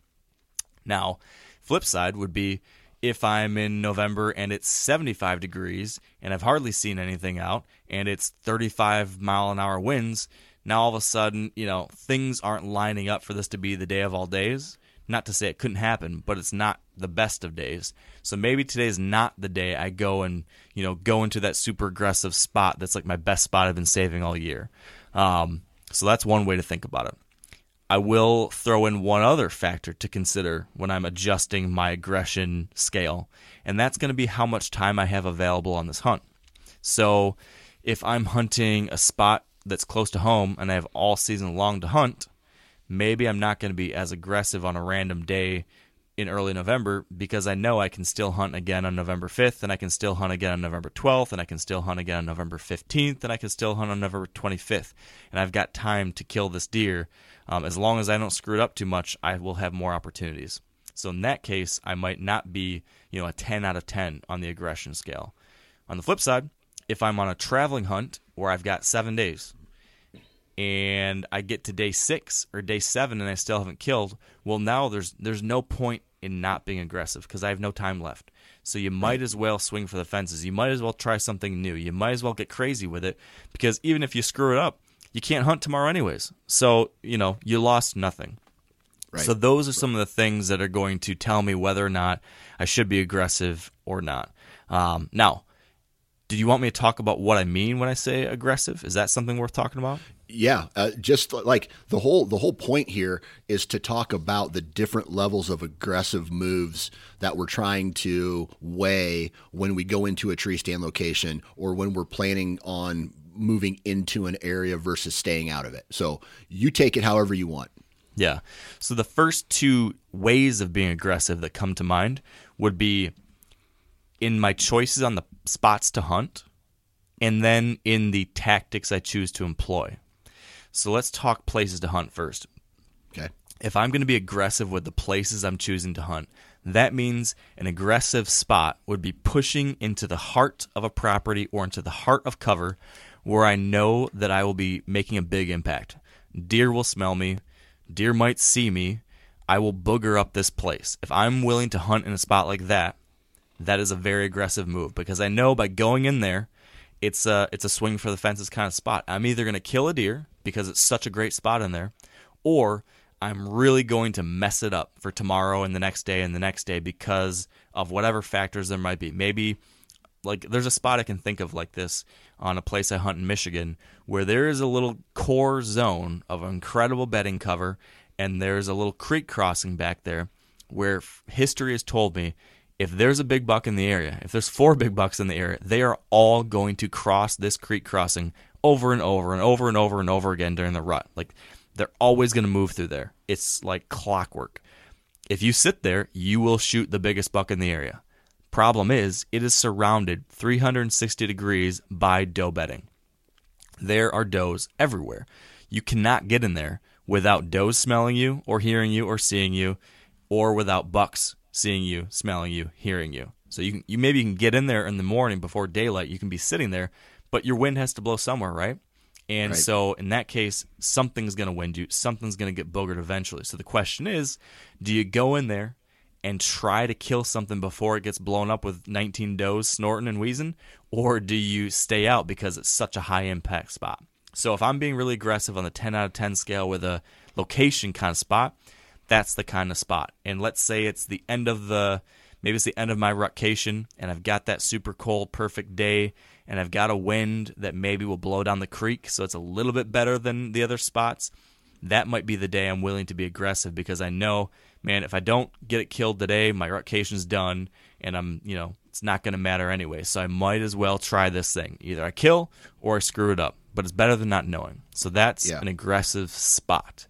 Now, flip side would be if I'm in November and it's seventy-five degrees and I've hardly seen anything out and it's thirty-five mile an hour winds, now all of a sudden, you know, things aren't lining up for this to be the day of all days. Not to say it couldn't happen, but it's not the best of days. So maybe today's not the day I go and, you know, go into that super aggressive spot that's like my best spot I've been saving all year. Um, so that's one way to think about it. I will throw in one other factor to consider when I'm adjusting my aggression scale, and that's going to be how much time I have available on this hunt. So if I'm hunting a spot that's close to home and I have all season long to hunt, maybe I'm not going to be as aggressive on a random day in early November because I know I can still hunt again on November fifth, and I can still hunt again on November twelfth, and I can still hunt again on November fifteenth, and I can still hunt on November twenty-fifth. And I've got time to kill this deer. Um, as long as I don't screw it up too much, I will have more opportunities. So in that case, I might not be, you know, a ten out of ten on the aggression scale. On the flip side, if I'm on a traveling hunt where I've got seven days, and I get to day six or day seven and I still haven't killed, well, now there's there's no point in not being aggressive because I have no time left. So you might as well swing for the fences. You might as well try something new. You might as well get crazy with it because even if you screw it up, you can't hunt tomorrow anyways. So, you know, you lost nothing. Right. So those are some of the things that are going to tell me whether or not I should be aggressive or not. Um, now, did you want me to talk about what I mean when I say aggressive? Is that something worth talking about? Yeah, uh, just like the whole the whole point here is to talk about the different levels of aggressive moves that we're trying to weigh when we go into a tree stand location or when we're planning on moving into an area versus staying out of it. So you take it however you want. Yeah. So the first two ways of being aggressive that come to mind would be in my choices on the spots to hunt, and then in the tactics I choose to employ. So let's talk places to hunt first. Okay. If I'm going to be aggressive with the places I'm choosing to hunt, that means an aggressive spot would be pushing into the heart of a property or into the heart of cover where I know that I will be making a big impact. Deer will smell me. Deer might see me. I will booger up this place. If I'm willing to hunt in a spot like that, that is a very aggressive move because I know by going in there, it's a, it's a swing for the fences kind of spot. I'm either going to kill a deer because it's such a great spot in there, or I'm really going to mess it up for tomorrow and the next day and the next day because of whatever factors there might be. Maybe, like, there's a spot I can think of like this on a place I hunt in Michigan where there is a little core zone of incredible bedding cover, and there's a little creek crossing back there where history has told me if there's a big buck in the area, if there's four big bucks in the area, they are all going to cross this creek crossing over and over and over and over and over again during the rut. Like, they're always going to move through there. It's like clockwork. If you sit there, you will shoot the biggest buck in the area. Problem is, it is surrounded three hundred sixty degrees by doe bedding. There are does everywhere. You cannot get in there without does smelling you or hearing you or seeing you, or without bucks seeing you, smelling you, hearing you. So you can, you maybe you can get in there in the morning before daylight. You can be sitting there, but your wind has to blow somewhere, right? And right. So in that case, something's going to wind you. Something's going to get boogered eventually. So the question is, do you go in there and try to kill something before it gets blown up with nineteen does snorting and wheezing, or do you stay out because it's such a high impact spot? So if I'm being really aggressive on the ten out of ten scale with a location kind of spot, that's the kind of spot. And let's say it's the end of the, maybe it's the end of my rutcation, and I've got that super cold, perfect day, and I've got a wind that maybe will blow down the creek, so it's a little bit better than the other spots. That might be the day I'm willing to be aggressive because I know, man, if I don't get it killed today, my rutcation's done, and I'm, you know, it's not going to matter anyway. So I might as well try this thing. Either I kill or I screw it up, but it's better than not knowing. So that's yeah. an aggressive spot.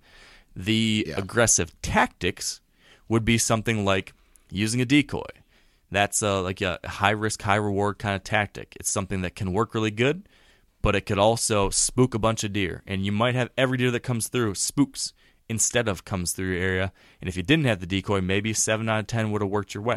The yeah. aggressive tactics would be something like using a decoy. That's a, like a high-risk, high-reward kind of tactic. It's something that can work really good, but it could also spook a bunch of deer. And you might have every deer that comes through spooks instead of comes through your area. And if you didn't have the decoy, maybe seven out of ten would have worked your way.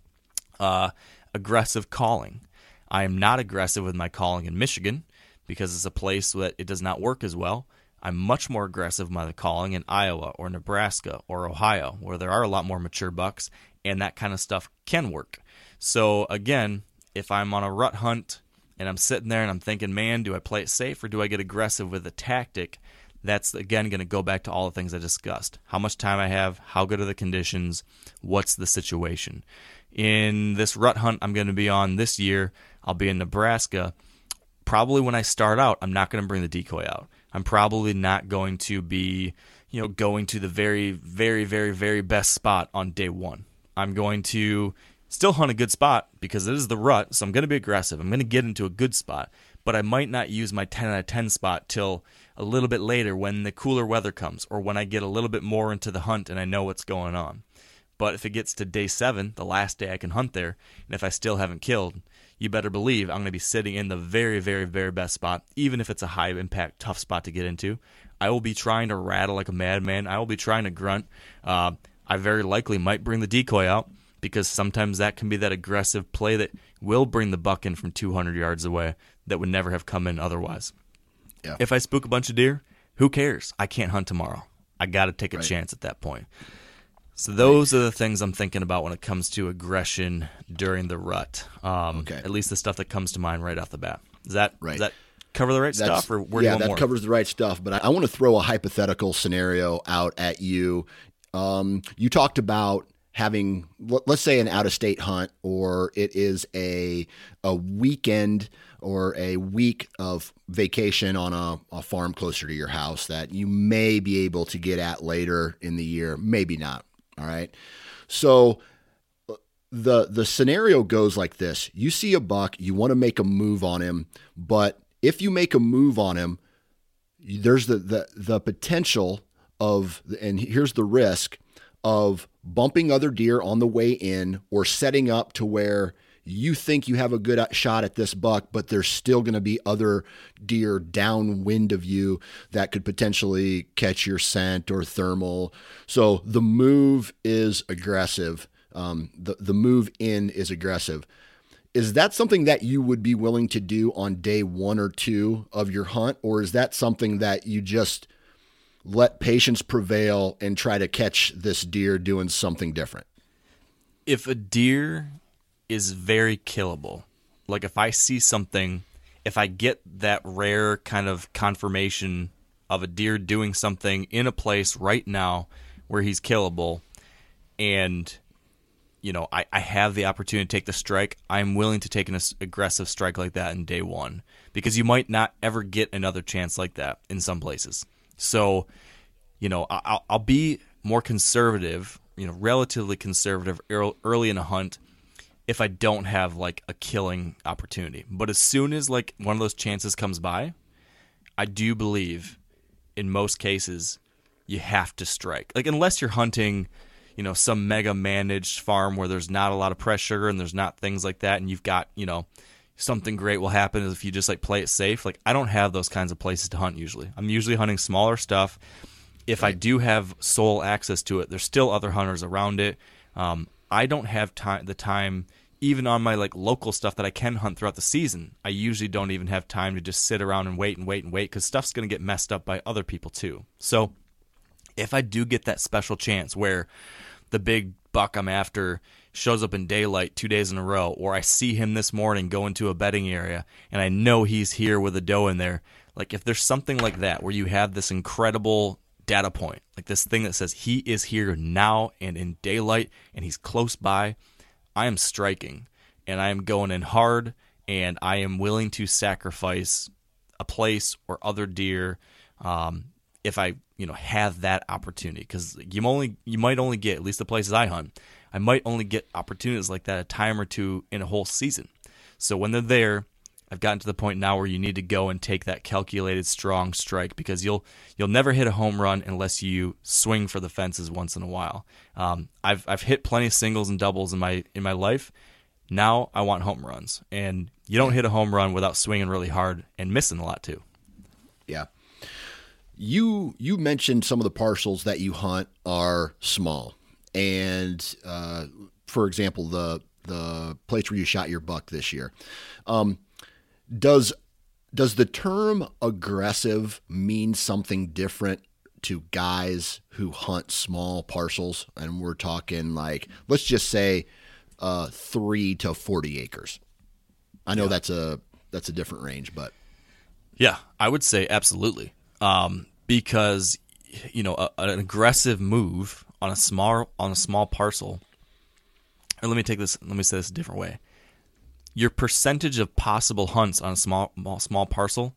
Uh, aggressive calling. I am not aggressive with my calling in Michigan because it's a place that it does not work as well. I'm much more aggressive with my calling in Iowa or Nebraska or Ohio, where there are a lot more mature bucks, and that kind of stuff can work. So again, if I'm on a rut hunt and I'm sitting there and I'm thinking, man, do I play it safe or do I get aggressive with a tactic that's, again, going to go back to all the things I discussed. How much time I have, how good are the conditions, what's the situation. In this rut hunt I'm going to be on this year, I'll be in Nebraska. Probably when I start out, I'm not going to bring the decoy out. I'm probably not going to be, you know, going to the very, very, very, very best spot on day one. I'm going to still hunt a good spot because it is the rut, so I'm going to be aggressive. I'm going to get into a good spot, but I might not use my ten out of ten spot till a little bit later when the cooler weather comes or when I get a little bit more into the hunt and I know what's going on. But if it gets to day seven, the last day I can hunt there, and if I still haven't killed, you better believe I'm going to be sitting in the very, very, very best spot, even if it's a high-impact, tough spot to get into. I will be trying to rattle like a madman. I will be trying to grunt. Uh, I very likely might bring the decoy out because sometimes that can be that aggressive play that will bring the buck in from two hundred yards away that would never have come in otherwise. Yeah. If I spook a bunch of deer, who cares? I can't hunt tomorrow. I got to take a Right. chance at that point. So those are the things I'm thinking about when it comes to aggression during the rut. Um, Okay. At least the stuff that comes to mind right off the bat. Does that, Right. does that cover the right That's- stuff, or where yeah, do you that want more? covers the right stuff. But I, I want to throw a hypothetical scenario out at you. Um, you talked about having, let- let's say, an out-of-state hunt, or it is a a weekend or a week of vacation on a, a farm closer to your house that you may be able to get at later in the year, maybe not. All right. So the the scenario goes like this. You see a buck, you want to make a move on him, but if you make a move on him, there's the the, the potential of, and here's the risk of bumping other deer on the way in or setting up to where you think you have a good shot at this buck, but there's still going to be other deer downwind of you that could potentially catch your scent or thermal. So the move is aggressive. Um, the, the move in is aggressive. Is that something that you would be willing to do on day one or two of your hunt? Or is that something that you just let patience prevail and try to catch this deer doing something different? If a deer is very killable, like if I see something, if I get that rare kind of confirmation of a deer doing something in a place right now where he's killable, and you know, I, I have the opportunity to take the strike, I'm willing to take an aggressive strike like that in day one, because you might not ever get another chance like that in some places. So, you know, I'll, I'll be more conservative, you know, relatively conservative early in a hunt if I don't have like a killing opportunity. But as soon as like one of those chances comes by, I do believe in most cases you have to strike. Like unless you're hunting, you know, some mega managed farm where there's not a lot of pressure and there's not things like that, and you've got, you know, something great will happen if you just like play it safe. Like I don't have those kinds of places to hunt usually. I'm usually hunting smaller stuff. If I do have sole access to it, there's still other hunters around it. Um, I don't have time the time even on my like local stuff that I can hunt throughout the season. I usually don't even have time to just sit around and wait and wait and wait because stuff's going to get messed up by other people too. So if I do get that special chance where the big buck I'm after shows up in daylight two days in a row, or I see him this morning go into a bedding area and I know he's here with a doe in there, like if there's something like that where you have this incredible data point, like this thing that says he is here now and in daylight and he's close by, I am striking and I am going in hard, and I am willing to sacrifice a place or other deer um, if I, you know, have that opportunity. Because you only you might only get, at least the places I hunt, I might only get opportunities like that a time or two in a whole season. So when they're there, I've gotten to the point now where you need to go and take that calculated strong strike, because you'll you'll never hit a home run unless you swing for the fences once in a while. Um, I've I've hit plenty of singles and doubles in my in my life. Now I want home runs, and you don't hit a home run without swinging really hard and missing a lot too. Yeah. You you mentioned some of the parcels that you hunt are small, and uh, for example, the the place where you shot your buck this year. Um, Does does the term aggressive mean something different to guys who hunt small parcels? And we're talking like, let's just say uh, three to forty acres. I know yeah. that's a that's a different range, but yeah, I would say absolutely. Um, because, you know, a, an aggressive move on a small on a small parcel. Or let me take this. Let me say this a different way. Your percentage of possible hunts on a small small parcel,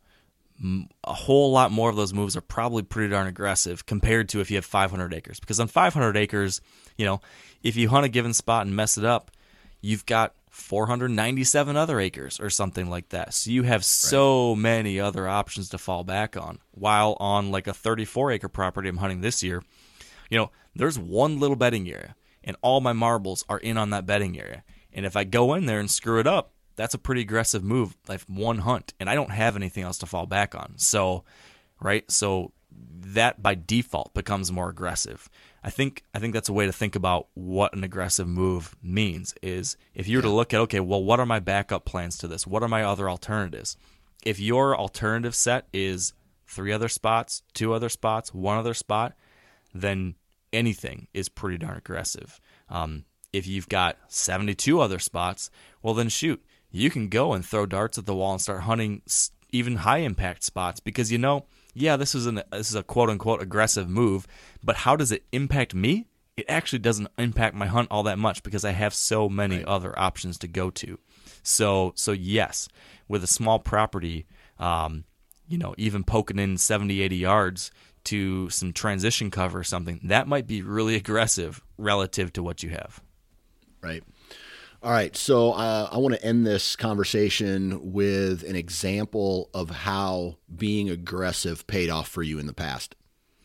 a whole lot more of those moves are probably pretty darn aggressive compared to if you have five hundred acres. Because on five hundred acres, you know, if you hunt a given spot and mess it up, you've got four hundred ninety-seven other acres or something like that. So you have so right. many other options to fall back on. While on like a thirty-four acre property I'm hunting this year, you know, there's one little bedding area and all my marbles are in on that bedding area. And if I go in there and screw it up, that's a pretty aggressive move, like one hunt, and I don't have anything else to fall back on. So, right, so that by default becomes more aggressive. I think I think that's a way to think about what an aggressive move means. Is if you were yeah. to look at, okay, well, what are my backup plans to this? What are my other alternatives? If your alternative set is three other spots, two other spots, one other spot, then anything is pretty darn aggressive. Um, if you've got seventy-two other spots, well, then shoot. You can go and throw darts at the wall and start hunting even high impact spots because you know, yeah, this is an this is a quote unquote aggressive move, but how does it impact me? It actually doesn't impact my hunt all that much because I have so many right. other options to go to. So so yes, with a small property, um, you know, even poking in seventy, eighty yards to some transition cover or something, that might be really aggressive relative to what you have. Right. All right, so uh, I want to end this conversation with an example of how being aggressive paid off for you in the past.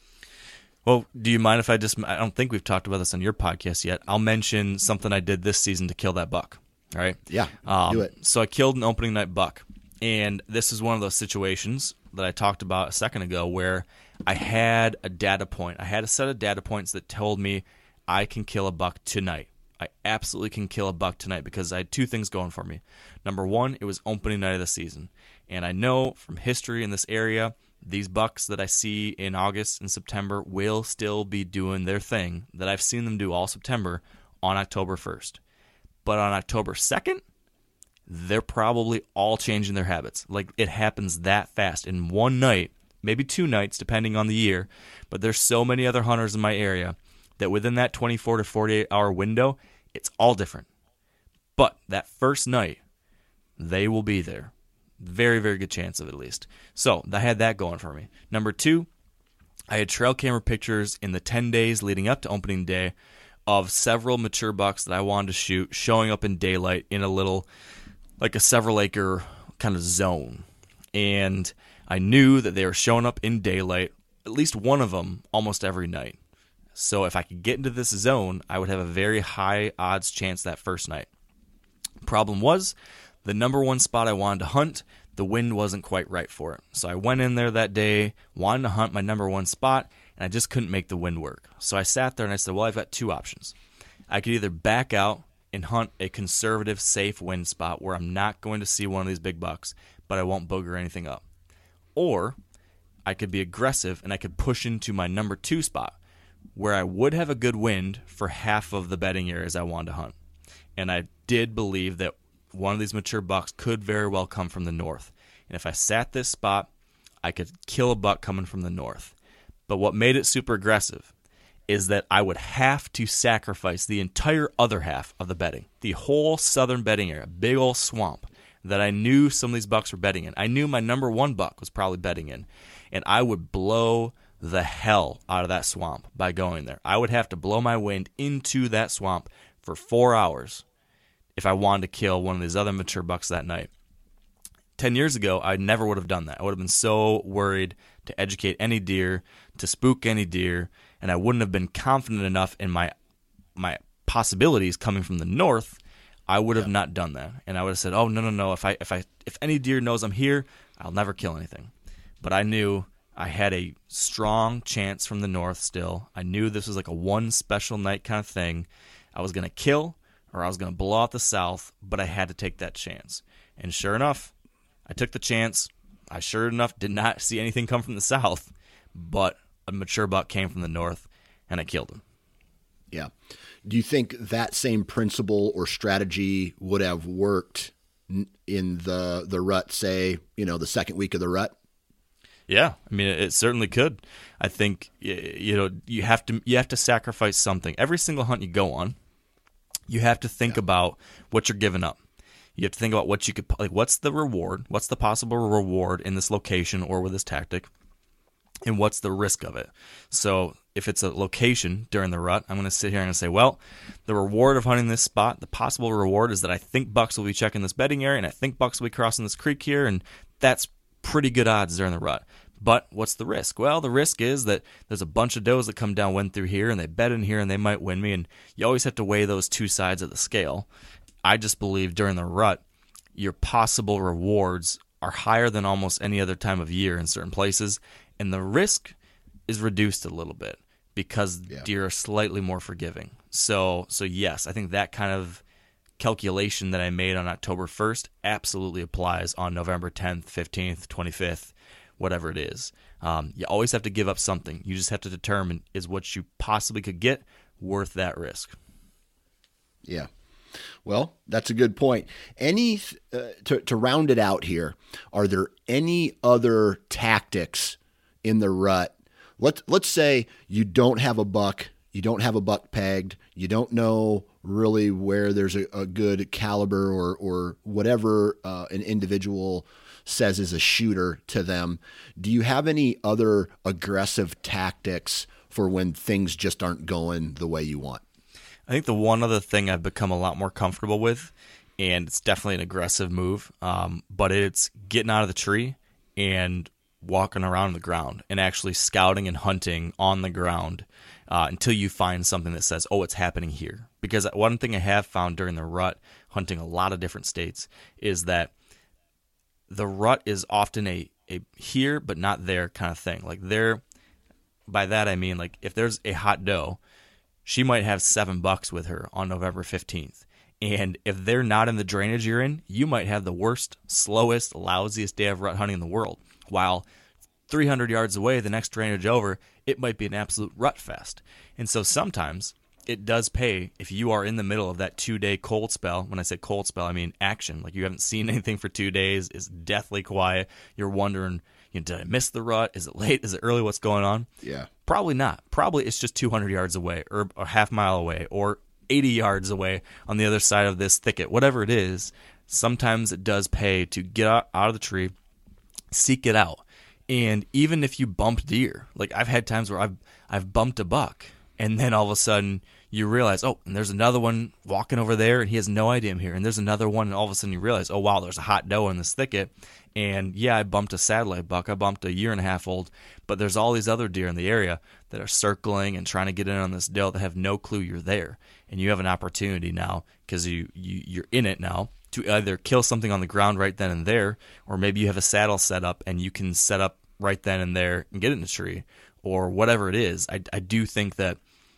Well, do you mind if I just, I don't think we've talked about this on your podcast yet. I'll mention something I did this season to kill that buck, all right? Yeah, um, do it. So I killed an opening night buck, and this is one of those situations that I talked about a second ago where I had a data point. I had a set of data points that told me I can kill a buck tonight. I absolutely can kill a buck tonight because I had two things going for me. Number one, it was opening night of the season. And I know from history in this area, these bucks that I see in August and September will still be doing their thing that I've seen them do all September on October first. But on October second, they're probably all changing their habits. Like it happens that fast in one night, maybe two nights, depending on the year. But there's so many other hunters in my area that within that twenty-four to forty-eight hour window, it's all different. But that first night, they will be there. Very, very good chance of it at least. So I had that going for me. Number two, I had trail camera pictures in the ten days leading up to opening day of several mature bucks that I wanted to shoot showing up in daylight in a little, like a several acre kind of zone. And I knew that they were showing up in daylight, at least one of them, almost every night. So if I could get into this zone, I would have a very high odds chance that first night. Problem was, the number one spot I wanted to hunt, the wind wasn't quite right for it. So I went in there that day, wanted to hunt my number one spot, and I just couldn't make the wind work. So I sat there and I said, well, I've got two options. I could either back out and hunt a conservative, safe wind spot where I'm not going to see one of these big bucks, but I won't booger anything up. Or I could be aggressive and I could push into my number two spot, where I would have a good wind for half of the bedding areas I wanted to hunt. And I did believe that one of these mature bucks could very well come from the north. And if I sat this spot, I could kill a buck coming from the north. But what made it super aggressive is that I would have to sacrifice the entire other half of the bedding, the whole southern bedding area, big old swamp that I knew some of these bucks were bedding in. I knew my number one buck was probably bedding in. And I would blow the hell out of that swamp by going there. I would have to blow my wind into that swamp for four hours if I wanted to kill one of these other mature bucks that night. Ten years ago, I never would have done that. I would have been so worried to educate any deer, to spook any deer, and I wouldn't have been confident enough in my my possibilities coming from the north. I would have yeah. not done that, and I would have said, "Oh no, no, no! If I if I if any deer knows I'm here, I'll never kill anything." But I knew I had a strong chance from the north still. I knew this was like a one special night kind of thing. I was going to kill or I was going to blow out the south, but I had to take that chance. And sure enough, I took the chance. I sure enough did not see anything come from the south, but a mature buck came from the north, and I killed him. Yeah. Do you think that same principle or strategy would have worked in the the rut, say, you know, the second week of the rut? Yeah, I mean, it certainly could. I think, you know, you have to you have to sacrifice something. Every single hunt you go on, you have to think yeah. about what you're giving up. You have to think about what you could, like, what's the reward? What's the possible reward in this location or with this tactic? And what's the risk of it? So if it's a location during the rut, I'm going to sit here and say, well, the reward of hunting this spot, the possible reward is that I think bucks will be checking this bedding area, and I think bucks will be crossing this creek here, and that's pretty good odds during the rut. But what's the risk? Well, the risk is that there's a bunch of does that come down, went through here, and they bed in here, and they might win me, and you always have to weigh those two sides of the scale. I just believe during the rut, your possible rewards are higher than almost any other time of year in certain places, and the risk is reduced a little bit because yeah. deer are slightly more forgiving. So, so yes, I think that kind of calculation that I made on October first absolutely applies on November tenth, fifteenth, twenty-fifth, whatever it is. Um, you always have to give up something. You just have to determine, is what you possibly could get worth that risk? Yeah. Well, that's a good point. Any uh, to, to round it out here, are there any other tactics in the rut? Let's, let's say you don't have a buck, you don't have a buck pegged, you don't know really where there's a, a good caliber or, or whatever uh, an individual says is a shooter to them. Do you have any other aggressive tactics for when things just aren't going the way you want? I think the one other thing I've become a lot more comfortable with, and it's definitely an aggressive move, um, but it's getting out of the tree and walking around the ground and actually scouting and hunting on the ground uh, until you find something that says, oh, it's happening here. Because one thing I have found during the rut, hunting a lot of different states, is that the rut is often a, a here but not there kind of thing. Like there, by that I mean, like if there's a hot doe, she might have seven bucks with her on November fifteenth. And if they're not in the drainage you're in, you might have the worst, slowest, lousiest day of rut hunting in the world. While three hundred yards away, the next drainage over, it might be an absolute rut fest. And so sometimes it does pay if you are in the middle of that two-day cold spell. When I say cold spell, I mean action. Like you haven't seen anything for two days. It's deathly quiet. You're wondering, you know, did I miss the rut? Is it late? Is it early? What's going on? Yeah. Probably not. Probably it's just two hundred yards away or a half mile away or eighty yards away on the other side of this thicket. Whatever it is, sometimes it does pay to get out, out of the tree, seek it out. And even if you bump deer, like I've had times where I've I've bumped a buck, and then all of a sudden you realize, oh, and there's another one walking over there, and he has no idea I'm here. And there's another one, and all of a sudden you realize, oh, wow, there's a hot doe in this thicket. And yeah, I bumped a satellite buck. I bumped a year and a half old, but there's all these other deer in the area that are circling and trying to get in on this doe that have no clue you're there. And you have an opportunity now, because you, you, you're in it now, to either kill something on the ground right then and there, or maybe you have a saddle set up and you can set up right then and there and get in the tree, or whatever it is. I, I do think that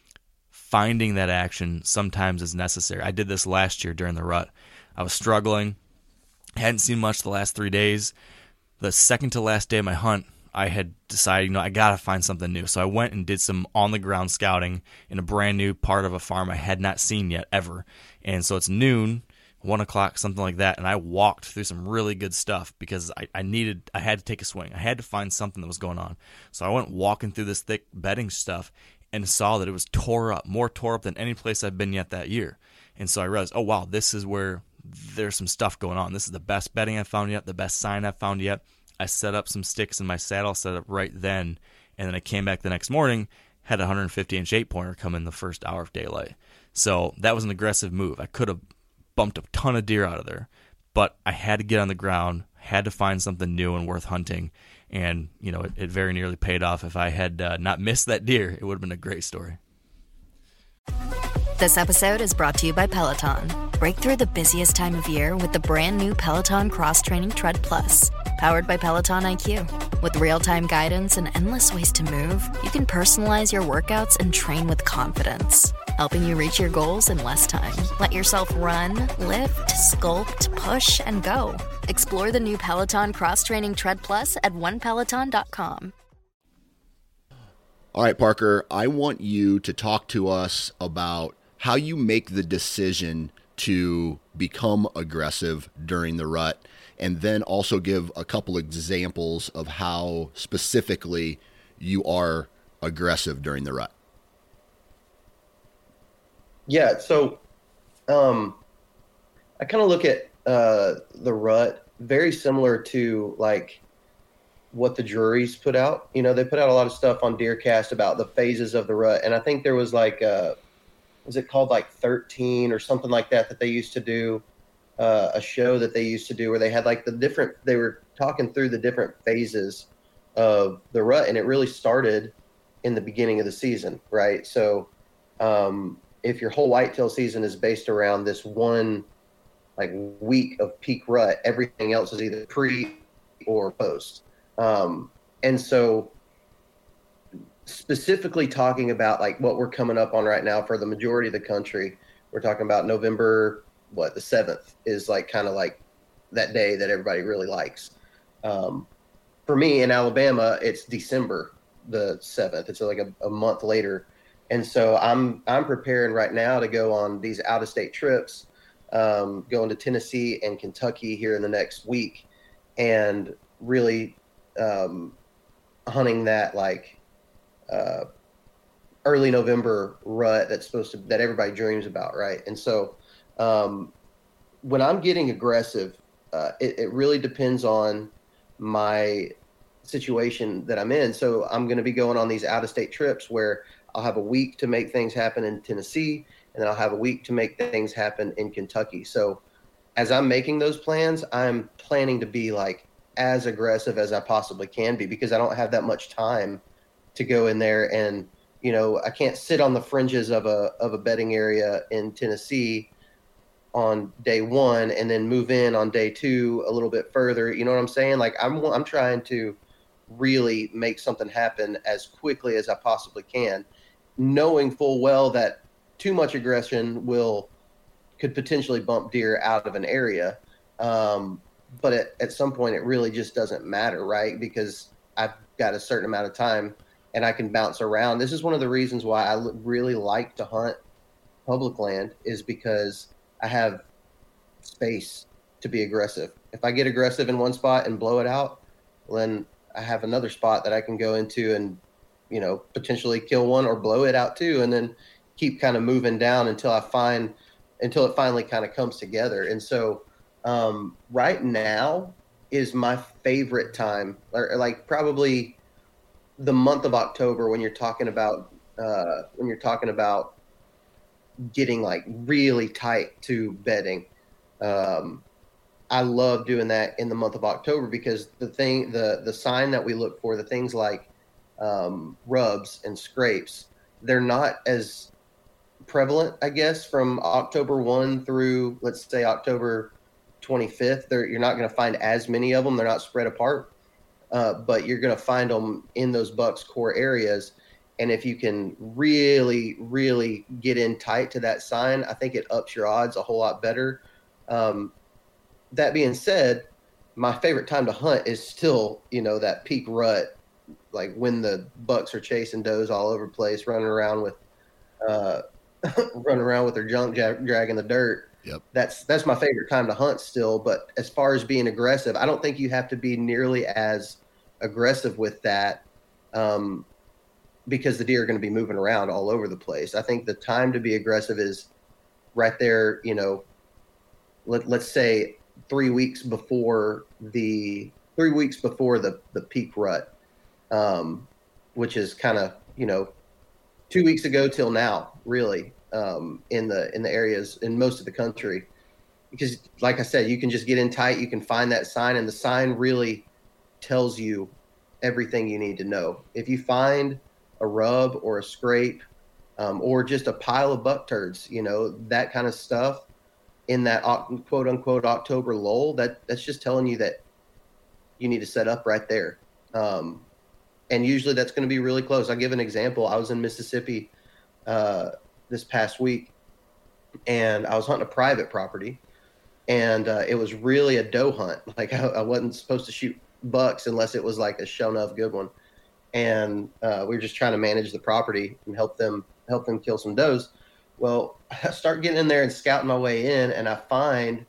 finding that action sometimes is necessary. I did this last year during the rut. I was struggling. Hadn't seen much the last three days. The second to last day of my hunt, I had decided, you know, I got to find something new. So I went and did some on-the-ground scouting in a brand new part of a farm I had not seen yet, ever. And so it's noon, one o'clock, something like that, and I walked through some really good stuff because I, I needed, I had to take a swing. I had to find something that was going on. So I went walking through this thick bedding stuff and saw that it was tore up, more tore up than any place I've been yet that year. And so I realized, oh, wow, this is where there's some stuff going on. This is the best bedding I've found yet, the best sign I've found yet. I set up some sticks in my saddle, set up right then, and then I came back the next morning, had a one hundred fifty inch eight-pointer come in the first hour of daylight. So that was an aggressive move. I could have bumped a ton of deer out of there, but I had to get on the ground, had to find something new and worth hunting. And, you know, it, it very nearly paid off. If I had uh, not missed that deer, it would have been a great story. This episode is brought to you by Peloton. Break through the busiest time of year with the brand new Peloton Cross Training Tread Plus. Powered by Peloton I Q. With real-time guidance and endless ways to move, you can personalize your workouts and train with confidence, helping you reach your goals in less time. Let yourself run, lift, sculpt, push, and go. Explore the new Peloton Cross Training Tread Plus at one peloton dot com. All right, Parker, I want you to talk to us about how you make the decision to become aggressive during the rut and then also give a couple examples of how specifically you are aggressive during the rut. Yeah, so um, I kind of look at uh, the rut very similar to like what the juries put out. You know, they put out a lot of stuff on DeerCast about the phases of the rut, and I think there was like, uh, was it called like thirteen or something like that that they used to do, uh, a show that they used to do where they had like the different, they were talking through the different phases of the rut, and it really started in the beginning of the season, right? So um, if your whole whitetail season is based around this one like week of peak rut, everything else is either pre or post. Um, and so specifically talking about like what we're coming up on right now for the majority of the country, we're talking about November, what, the seventh is like kind of like that day that everybody really likes. Um, for me in Alabama, it's December the seventh. It's like a, a month later. And so I'm, I'm preparing right now to go on these out of state trips, um, going to Tennessee and Kentucky here in the next week, and really, um, hunting that like, uh, early November rut that's supposed to, that everybody dreams about. Right. And so, um, when I'm getting aggressive, uh, it, it really depends on my situation that I'm in. So I'm going to be going on these out of state trips where I'll have a week to make things happen in Tennessee, and then I'll have a week to make things happen in Kentucky. So as I'm making those plans, I'm planning to be like as aggressive as I possibly can be, because I don't have that much time to go in there. And, you know, I can't sit on the fringes of a, of a bedding area in Tennessee on day one and then move in on day two a little bit further. You know what I'm saying? Like I'm, I'm trying to really make something happen as quickly as I possibly can, knowing full well that too much aggression will, could potentially bump deer out of an area. Um, but at, at some point it really just doesn't matter, right? Because I've got a certain amount of time and I can bounce around. This is one of the reasons why I really like to hunt public land, is because I have space to be aggressive. If I get aggressive in one spot and blow it out, then I have another spot that I can go into and, you know, potentially kill one or blow it out too, and then keep kind of moving down until I find, until it finally kind of comes together. And so um, right now is my favorite time, or, or like probably the month of October, when you're talking about, uh, when you're talking about getting like really tight to bedding. Um, I love doing that in the month of October, because the thing, the, the sign that we look for, the things like um, rubs and scrapes, they're not as prevalent, I guess, from October first through, let's say, October twenty-fifth. They're, you're not going to find as many of them. They're not spread apart, uh, but you're going to find them in those bucks' core areas. And if you can really, really get in tight to that sign, I think it ups your odds a whole lot better. Um, that being said, my favorite time to hunt is still, you know, that peak rut, like when the bucks are chasing does all over the place, running around with, uh, running around with their junk ja- dragging the dirt. Yep. That's, that's my favorite time to hunt still. But as far as being aggressive, I don't think you have to be nearly as aggressive with that. Um, because the deer are going to be moving around all over the place. I think the time to be aggressive is right there, you know, let, let's say three weeks before the three weeks before the, the peak rut, um, which is kind of, you know, two weeks ago till now, really, um, in the, in the areas in most of the country, because like I said, you can just get in tight, you can find that sign, and the sign really tells you everything you need to know. If you find a rub or a scrape, um, or just a pile of buck turds, you know, that kind of stuff in that quote unquote October lull, that that's just telling you that you need to set up right there. Um, and usually that's going to be really close. I'll give an example. I was in Mississippi uh, this past week, and I was hunting a private property, and uh, it was really a doe hunt. Like I, I wasn't supposed to shoot bucks unless it was like a show enough good one. And uh, we were just trying to manage the property and help them help them kill some does. Well, I start getting in there and scouting my way in, and I find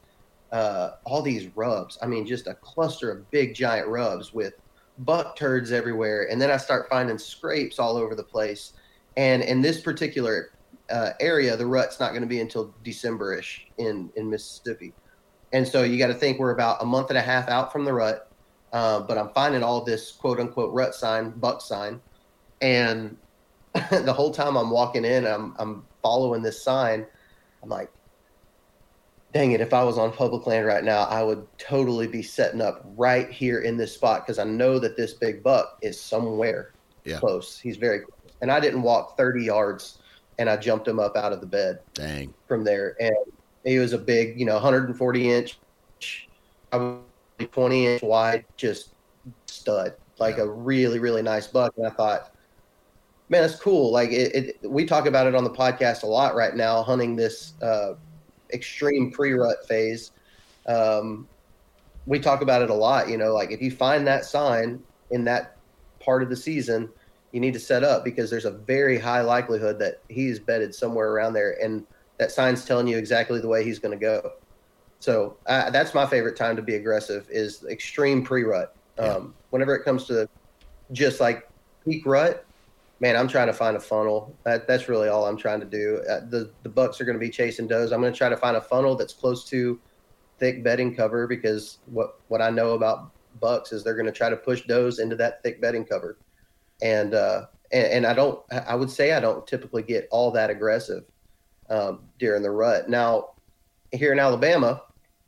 uh, all these rubs. I mean, just a cluster of big giant rubs with buck turds everywhere. And then I start finding scrapes all over the place. And in this particular uh, area, the rut's not going to be until December-ish in, in Mississippi. And so you got to think we're about a month and a half out from the rut. Uh, but I'm finding all this quote unquote rut sign, buck sign. And the whole time I'm walking in, I'm, I'm following this sign. I'm like, dang it, if I was on public land right now, I would totally be setting up right here in this spot because I know that this big buck is somewhere yeah. close. He's very close. And I didn't walk thirty yards, and I jumped him up out of the bed. Dang. From there. And he was a big, you know, one hundred forty inch, probably twenty inch wide, just stud, like yeah. a really, really nice buck. And I thought, man, that's cool. Like it, it, we talk about it on the podcast a lot right now, hunting this uh, extreme pre-rut phase. Um, we talk about it a lot, you know, like if you find that sign in that part of the season, you need to set up because there's a very high likelihood that he's bedded somewhere around there. And that sign's telling you exactly the way he's going to go. So uh, that's my favorite time to be aggressive is extreme pre-rut. Um, yeah. Whenever it comes to just like peak rut, man, I'm trying to find a funnel. That, that's really all I'm trying to do. Uh, the, the bucks are going to be chasing does. I'm going to try to find a funnel that's close to thick bedding cover because what, what I know about bucks is they're going to try to push does into that thick bedding cover. And, uh, and, and I don't, I would say I don't typically get all that aggressive um, during the rut. Now, here in Alabama,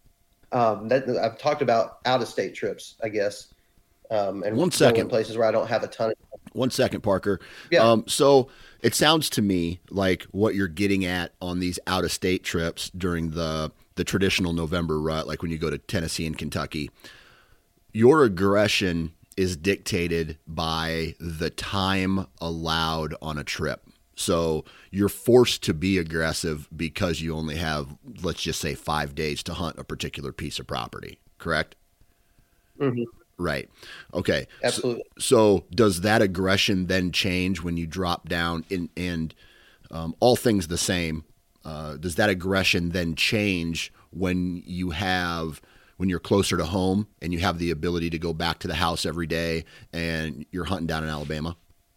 um, that, I've talked about out-of-state trips, I guess. Um, and one second, places where I don't have a ton of. One second, Parker. Yeah. Um, so it sounds to me like what you're getting at on these out-of-state trips during the the traditional November rut, like when you go to Tennessee and Kentucky, your aggression is dictated by the time allowed on a trip. So you're forced to be aggressive because you only have, let's just say, five days to hunt a particular piece of property, correct? Mm-hmm. Right. Okay. Absolutely. So, so does that aggression then change when you drop down in, and um, all things the same, uh, does that aggression then change when you have when you're closer to home and you have the ability to go back to the house every day and you're hunting down in Alabama?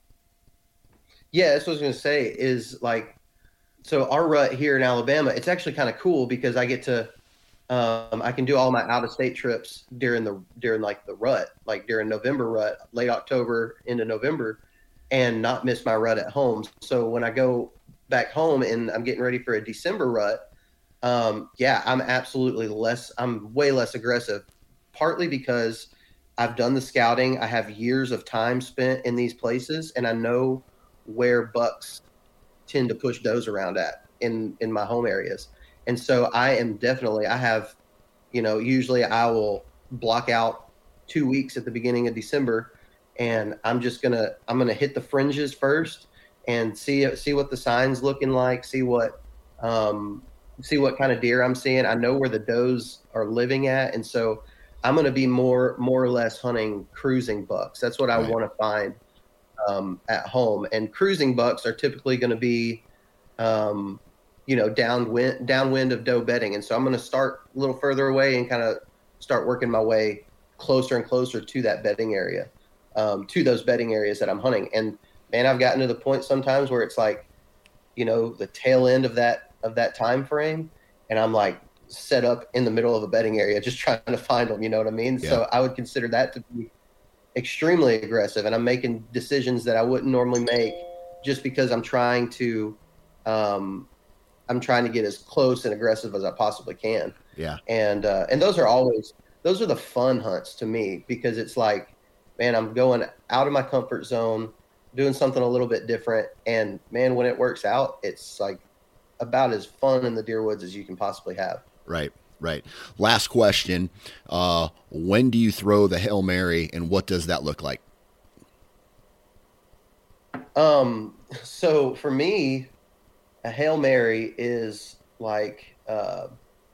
Yeah, that's what I was going to say is like, so our rut here in Alabama, it's actually kind of cool because I get to, um, I can do all my out of state trips during the, during like the rut, like during November rut, late October into November and not miss my rut at home. So when I go back home and I'm getting ready for a December rut, Um, yeah, I'm absolutely less, I'm way less aggressive, partly because I've done the scouting. I have years of time spent in these places and I know where bucks tend to push does around at in, in my home areas. And so I am definitely, I have, you know, usually I will block out two weeks at the beginning of December and I'm just going to, I'm going to hit the fringes first and see, see what the sign's looking like, see what, um, see what kind of deer I'm seeing. I know where the does are living at. And so I'm going to be more, more or less hunting cruising bucks. That's what I right. want to find um, at home. And cruising bucks are typically going to be, um, you know, downwind, downwind of doe bedding. And so I'm going to start a little further away and kind of start working my way closer and closer to that bedding area, um, to those bedding areas that I'm hunting. And man, I've gotten to the point sometimes where it's like, you know, the tail end of that, of that time frame and I'm like set up in the middle of a bedding area just trying to find them, you know what I mean? Yeah. So I would consider that to be extremely aggressive and I'm making decisions that I wouldn't normally make just because I'm trying to um I'm trying to get as close and aggressive as I possibly can. Yeah. And uh and those are always those are the fun hunts to me because it's like, man, I'm going out of my comfort zone, doing something a little bit different and man, when it works out, it's like about as fun in the deer woods as you can possibly have. Right, right. Last question. Uh, when do you throw the Hail Mary and what does that look like? Um, so for me, a Hail Mary is like, uh,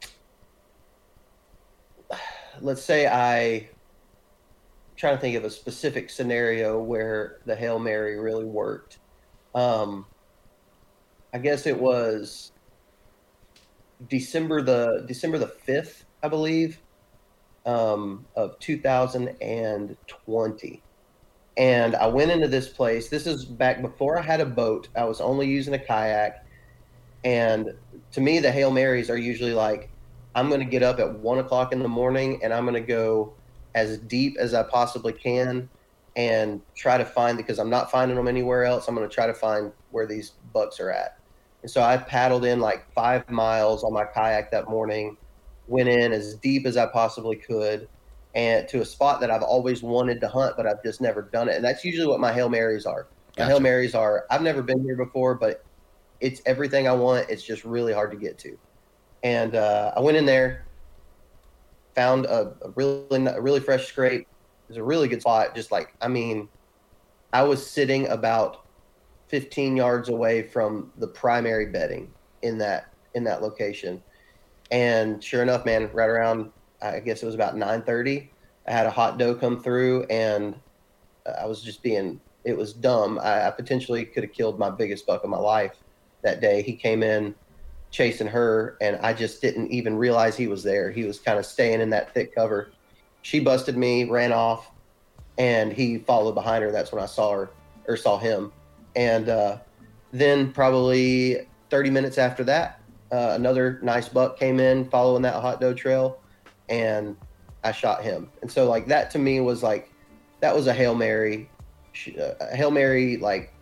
let's say I, I'm trying to think of a specific scenario where the Hail Mary really worked. Um, I guess it was December the December the fifth I believe, um, of two thousand twenty. And I went into this place. This is back before I had a boat. I was only using a kayak. And to me, the Hail Marys are usually like, I'm going to get up at one o'clock in the morning and I'm going to go as deep as I possibly can and try to find, because I'm not finding them anywhere else, I'm going to try to find where these bucks are at. And so I paddled in like five miles on my kayak that morning, went in as deep as I possibly could, and to a spot that I've always wanted to hunt, but I've just never done it. And that's usually what my Hail Marys are. My Gotcha. Hail Marys are, I've never been here before, but it's everything I want. It's just really hard to get to. And uh, I went in there, found a, a really, a really fresh scrape. It was a really good spot. Just like, I mean, I was sitting about fifteen yards away from the primary bedding in that, in that location. And sure enough, man, right around, I guess it was about nine thirty, I had a hot doe come through, and I was just being, it was dumb. I, I potentially could have killed my biggest buck of my life that day. He came in chasing her, and I just didn't even realize he was there. He was kind of staying in that thick cover. She busted me, ran off, and he followed behind her. That's when I saw her, or saw him. And uh, then probably thirty minutes after that, uh, another nice buck came in following that hot doe trail, and I shot him. And so like that to me was like, that was a Hail Mary, a Hail Mary, like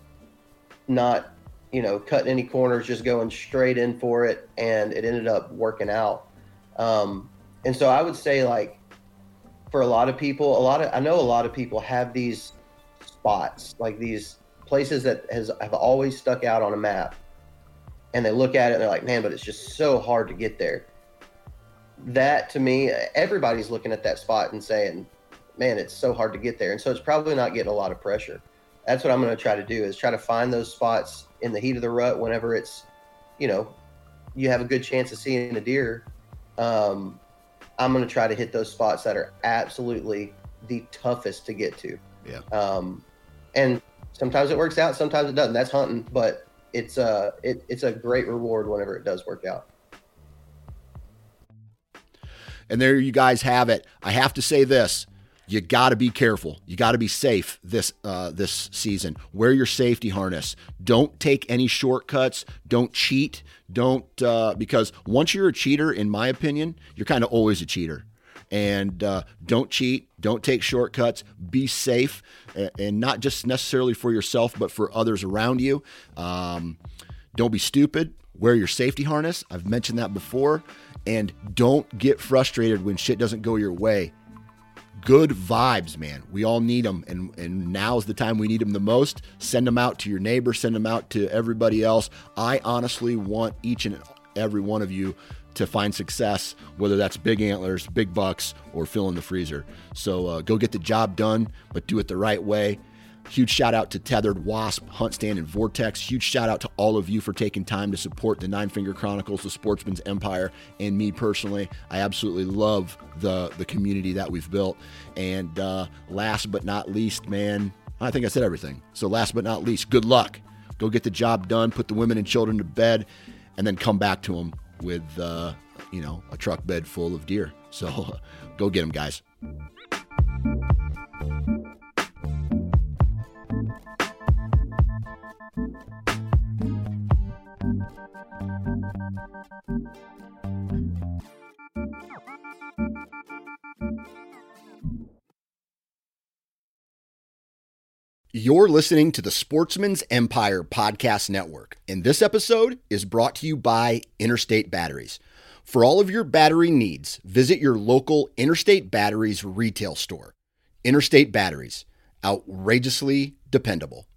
not, you know, cutting any corners, just going straight in for it. And it ended up working out. Um, and so I would say, like, for a lot of people, a lot of, I know a lot of people have these spots, like these places that has have always stuck out on a map, and they look at it and they're like, man, but it's just so hard to get there. That to me, everybody's looking at that spot and saying, man, it's so hard to get there. And so it's probably not getting a lot of pressure. That's what I'm going to try to do, is try to find those spots in the heat of the rut whenever it's, you know, you have a good chance of seeing a deer. Um, I'm going to try to hit those spots that are absolutely the toughest to get to. Yeah. Um, and sometimes it works out, sometimes it doesn't. That's hunting, but it's a, it, it's a great reward whenever it does work out. And there you guys have it. I have to say this. You got to be careful. You got to be safe this uh, this season. Wear your safety harness. Don't take any shortcuts. Don't cheat. Don't uh, because once you're a cheater, in my opinion, you're kind of always a cheater. And uh, don't cheat. Don't take shortcuts. Be safe, and not just necessarily for yourself, but for others around you. Um, don't be stupid. Wear your safety harness. I've mentioned that before. And don't get frustrated when shit doesn't go your way. Good vibes, man. We all need them, and, and now's the time we need them the most. Send them out to your neighbors. Send them out to everybody else. I honestly want each and every one of you to find success, whether that's big antlers, big bucks, or fill in the freezer. So uh, go get the job done, but do it the right way. Huge shout out to Tethered, Wasp, Hunt Stand, and Vortex. Huge shout out to all of you for taking time to support the Nine Finger Chronicles, the Sportsman's Empire, and me personally. I absolutely love the the community that we've built. And uh, last but not least, man, I think I said everything. So last but not least, good luck. Go get the job done, put the women and children to bed, and then come back to them with, uh, you know, a truck bed full of deer. So uh, go get them, guys. You're listening to the Sportsman's Empire Podcast Network, and this episode is brought to you by Interstate Batteries. For all of your battery needs, visit your local Interstate Batteries retail store. Interstate Batteries, outrageously dependable.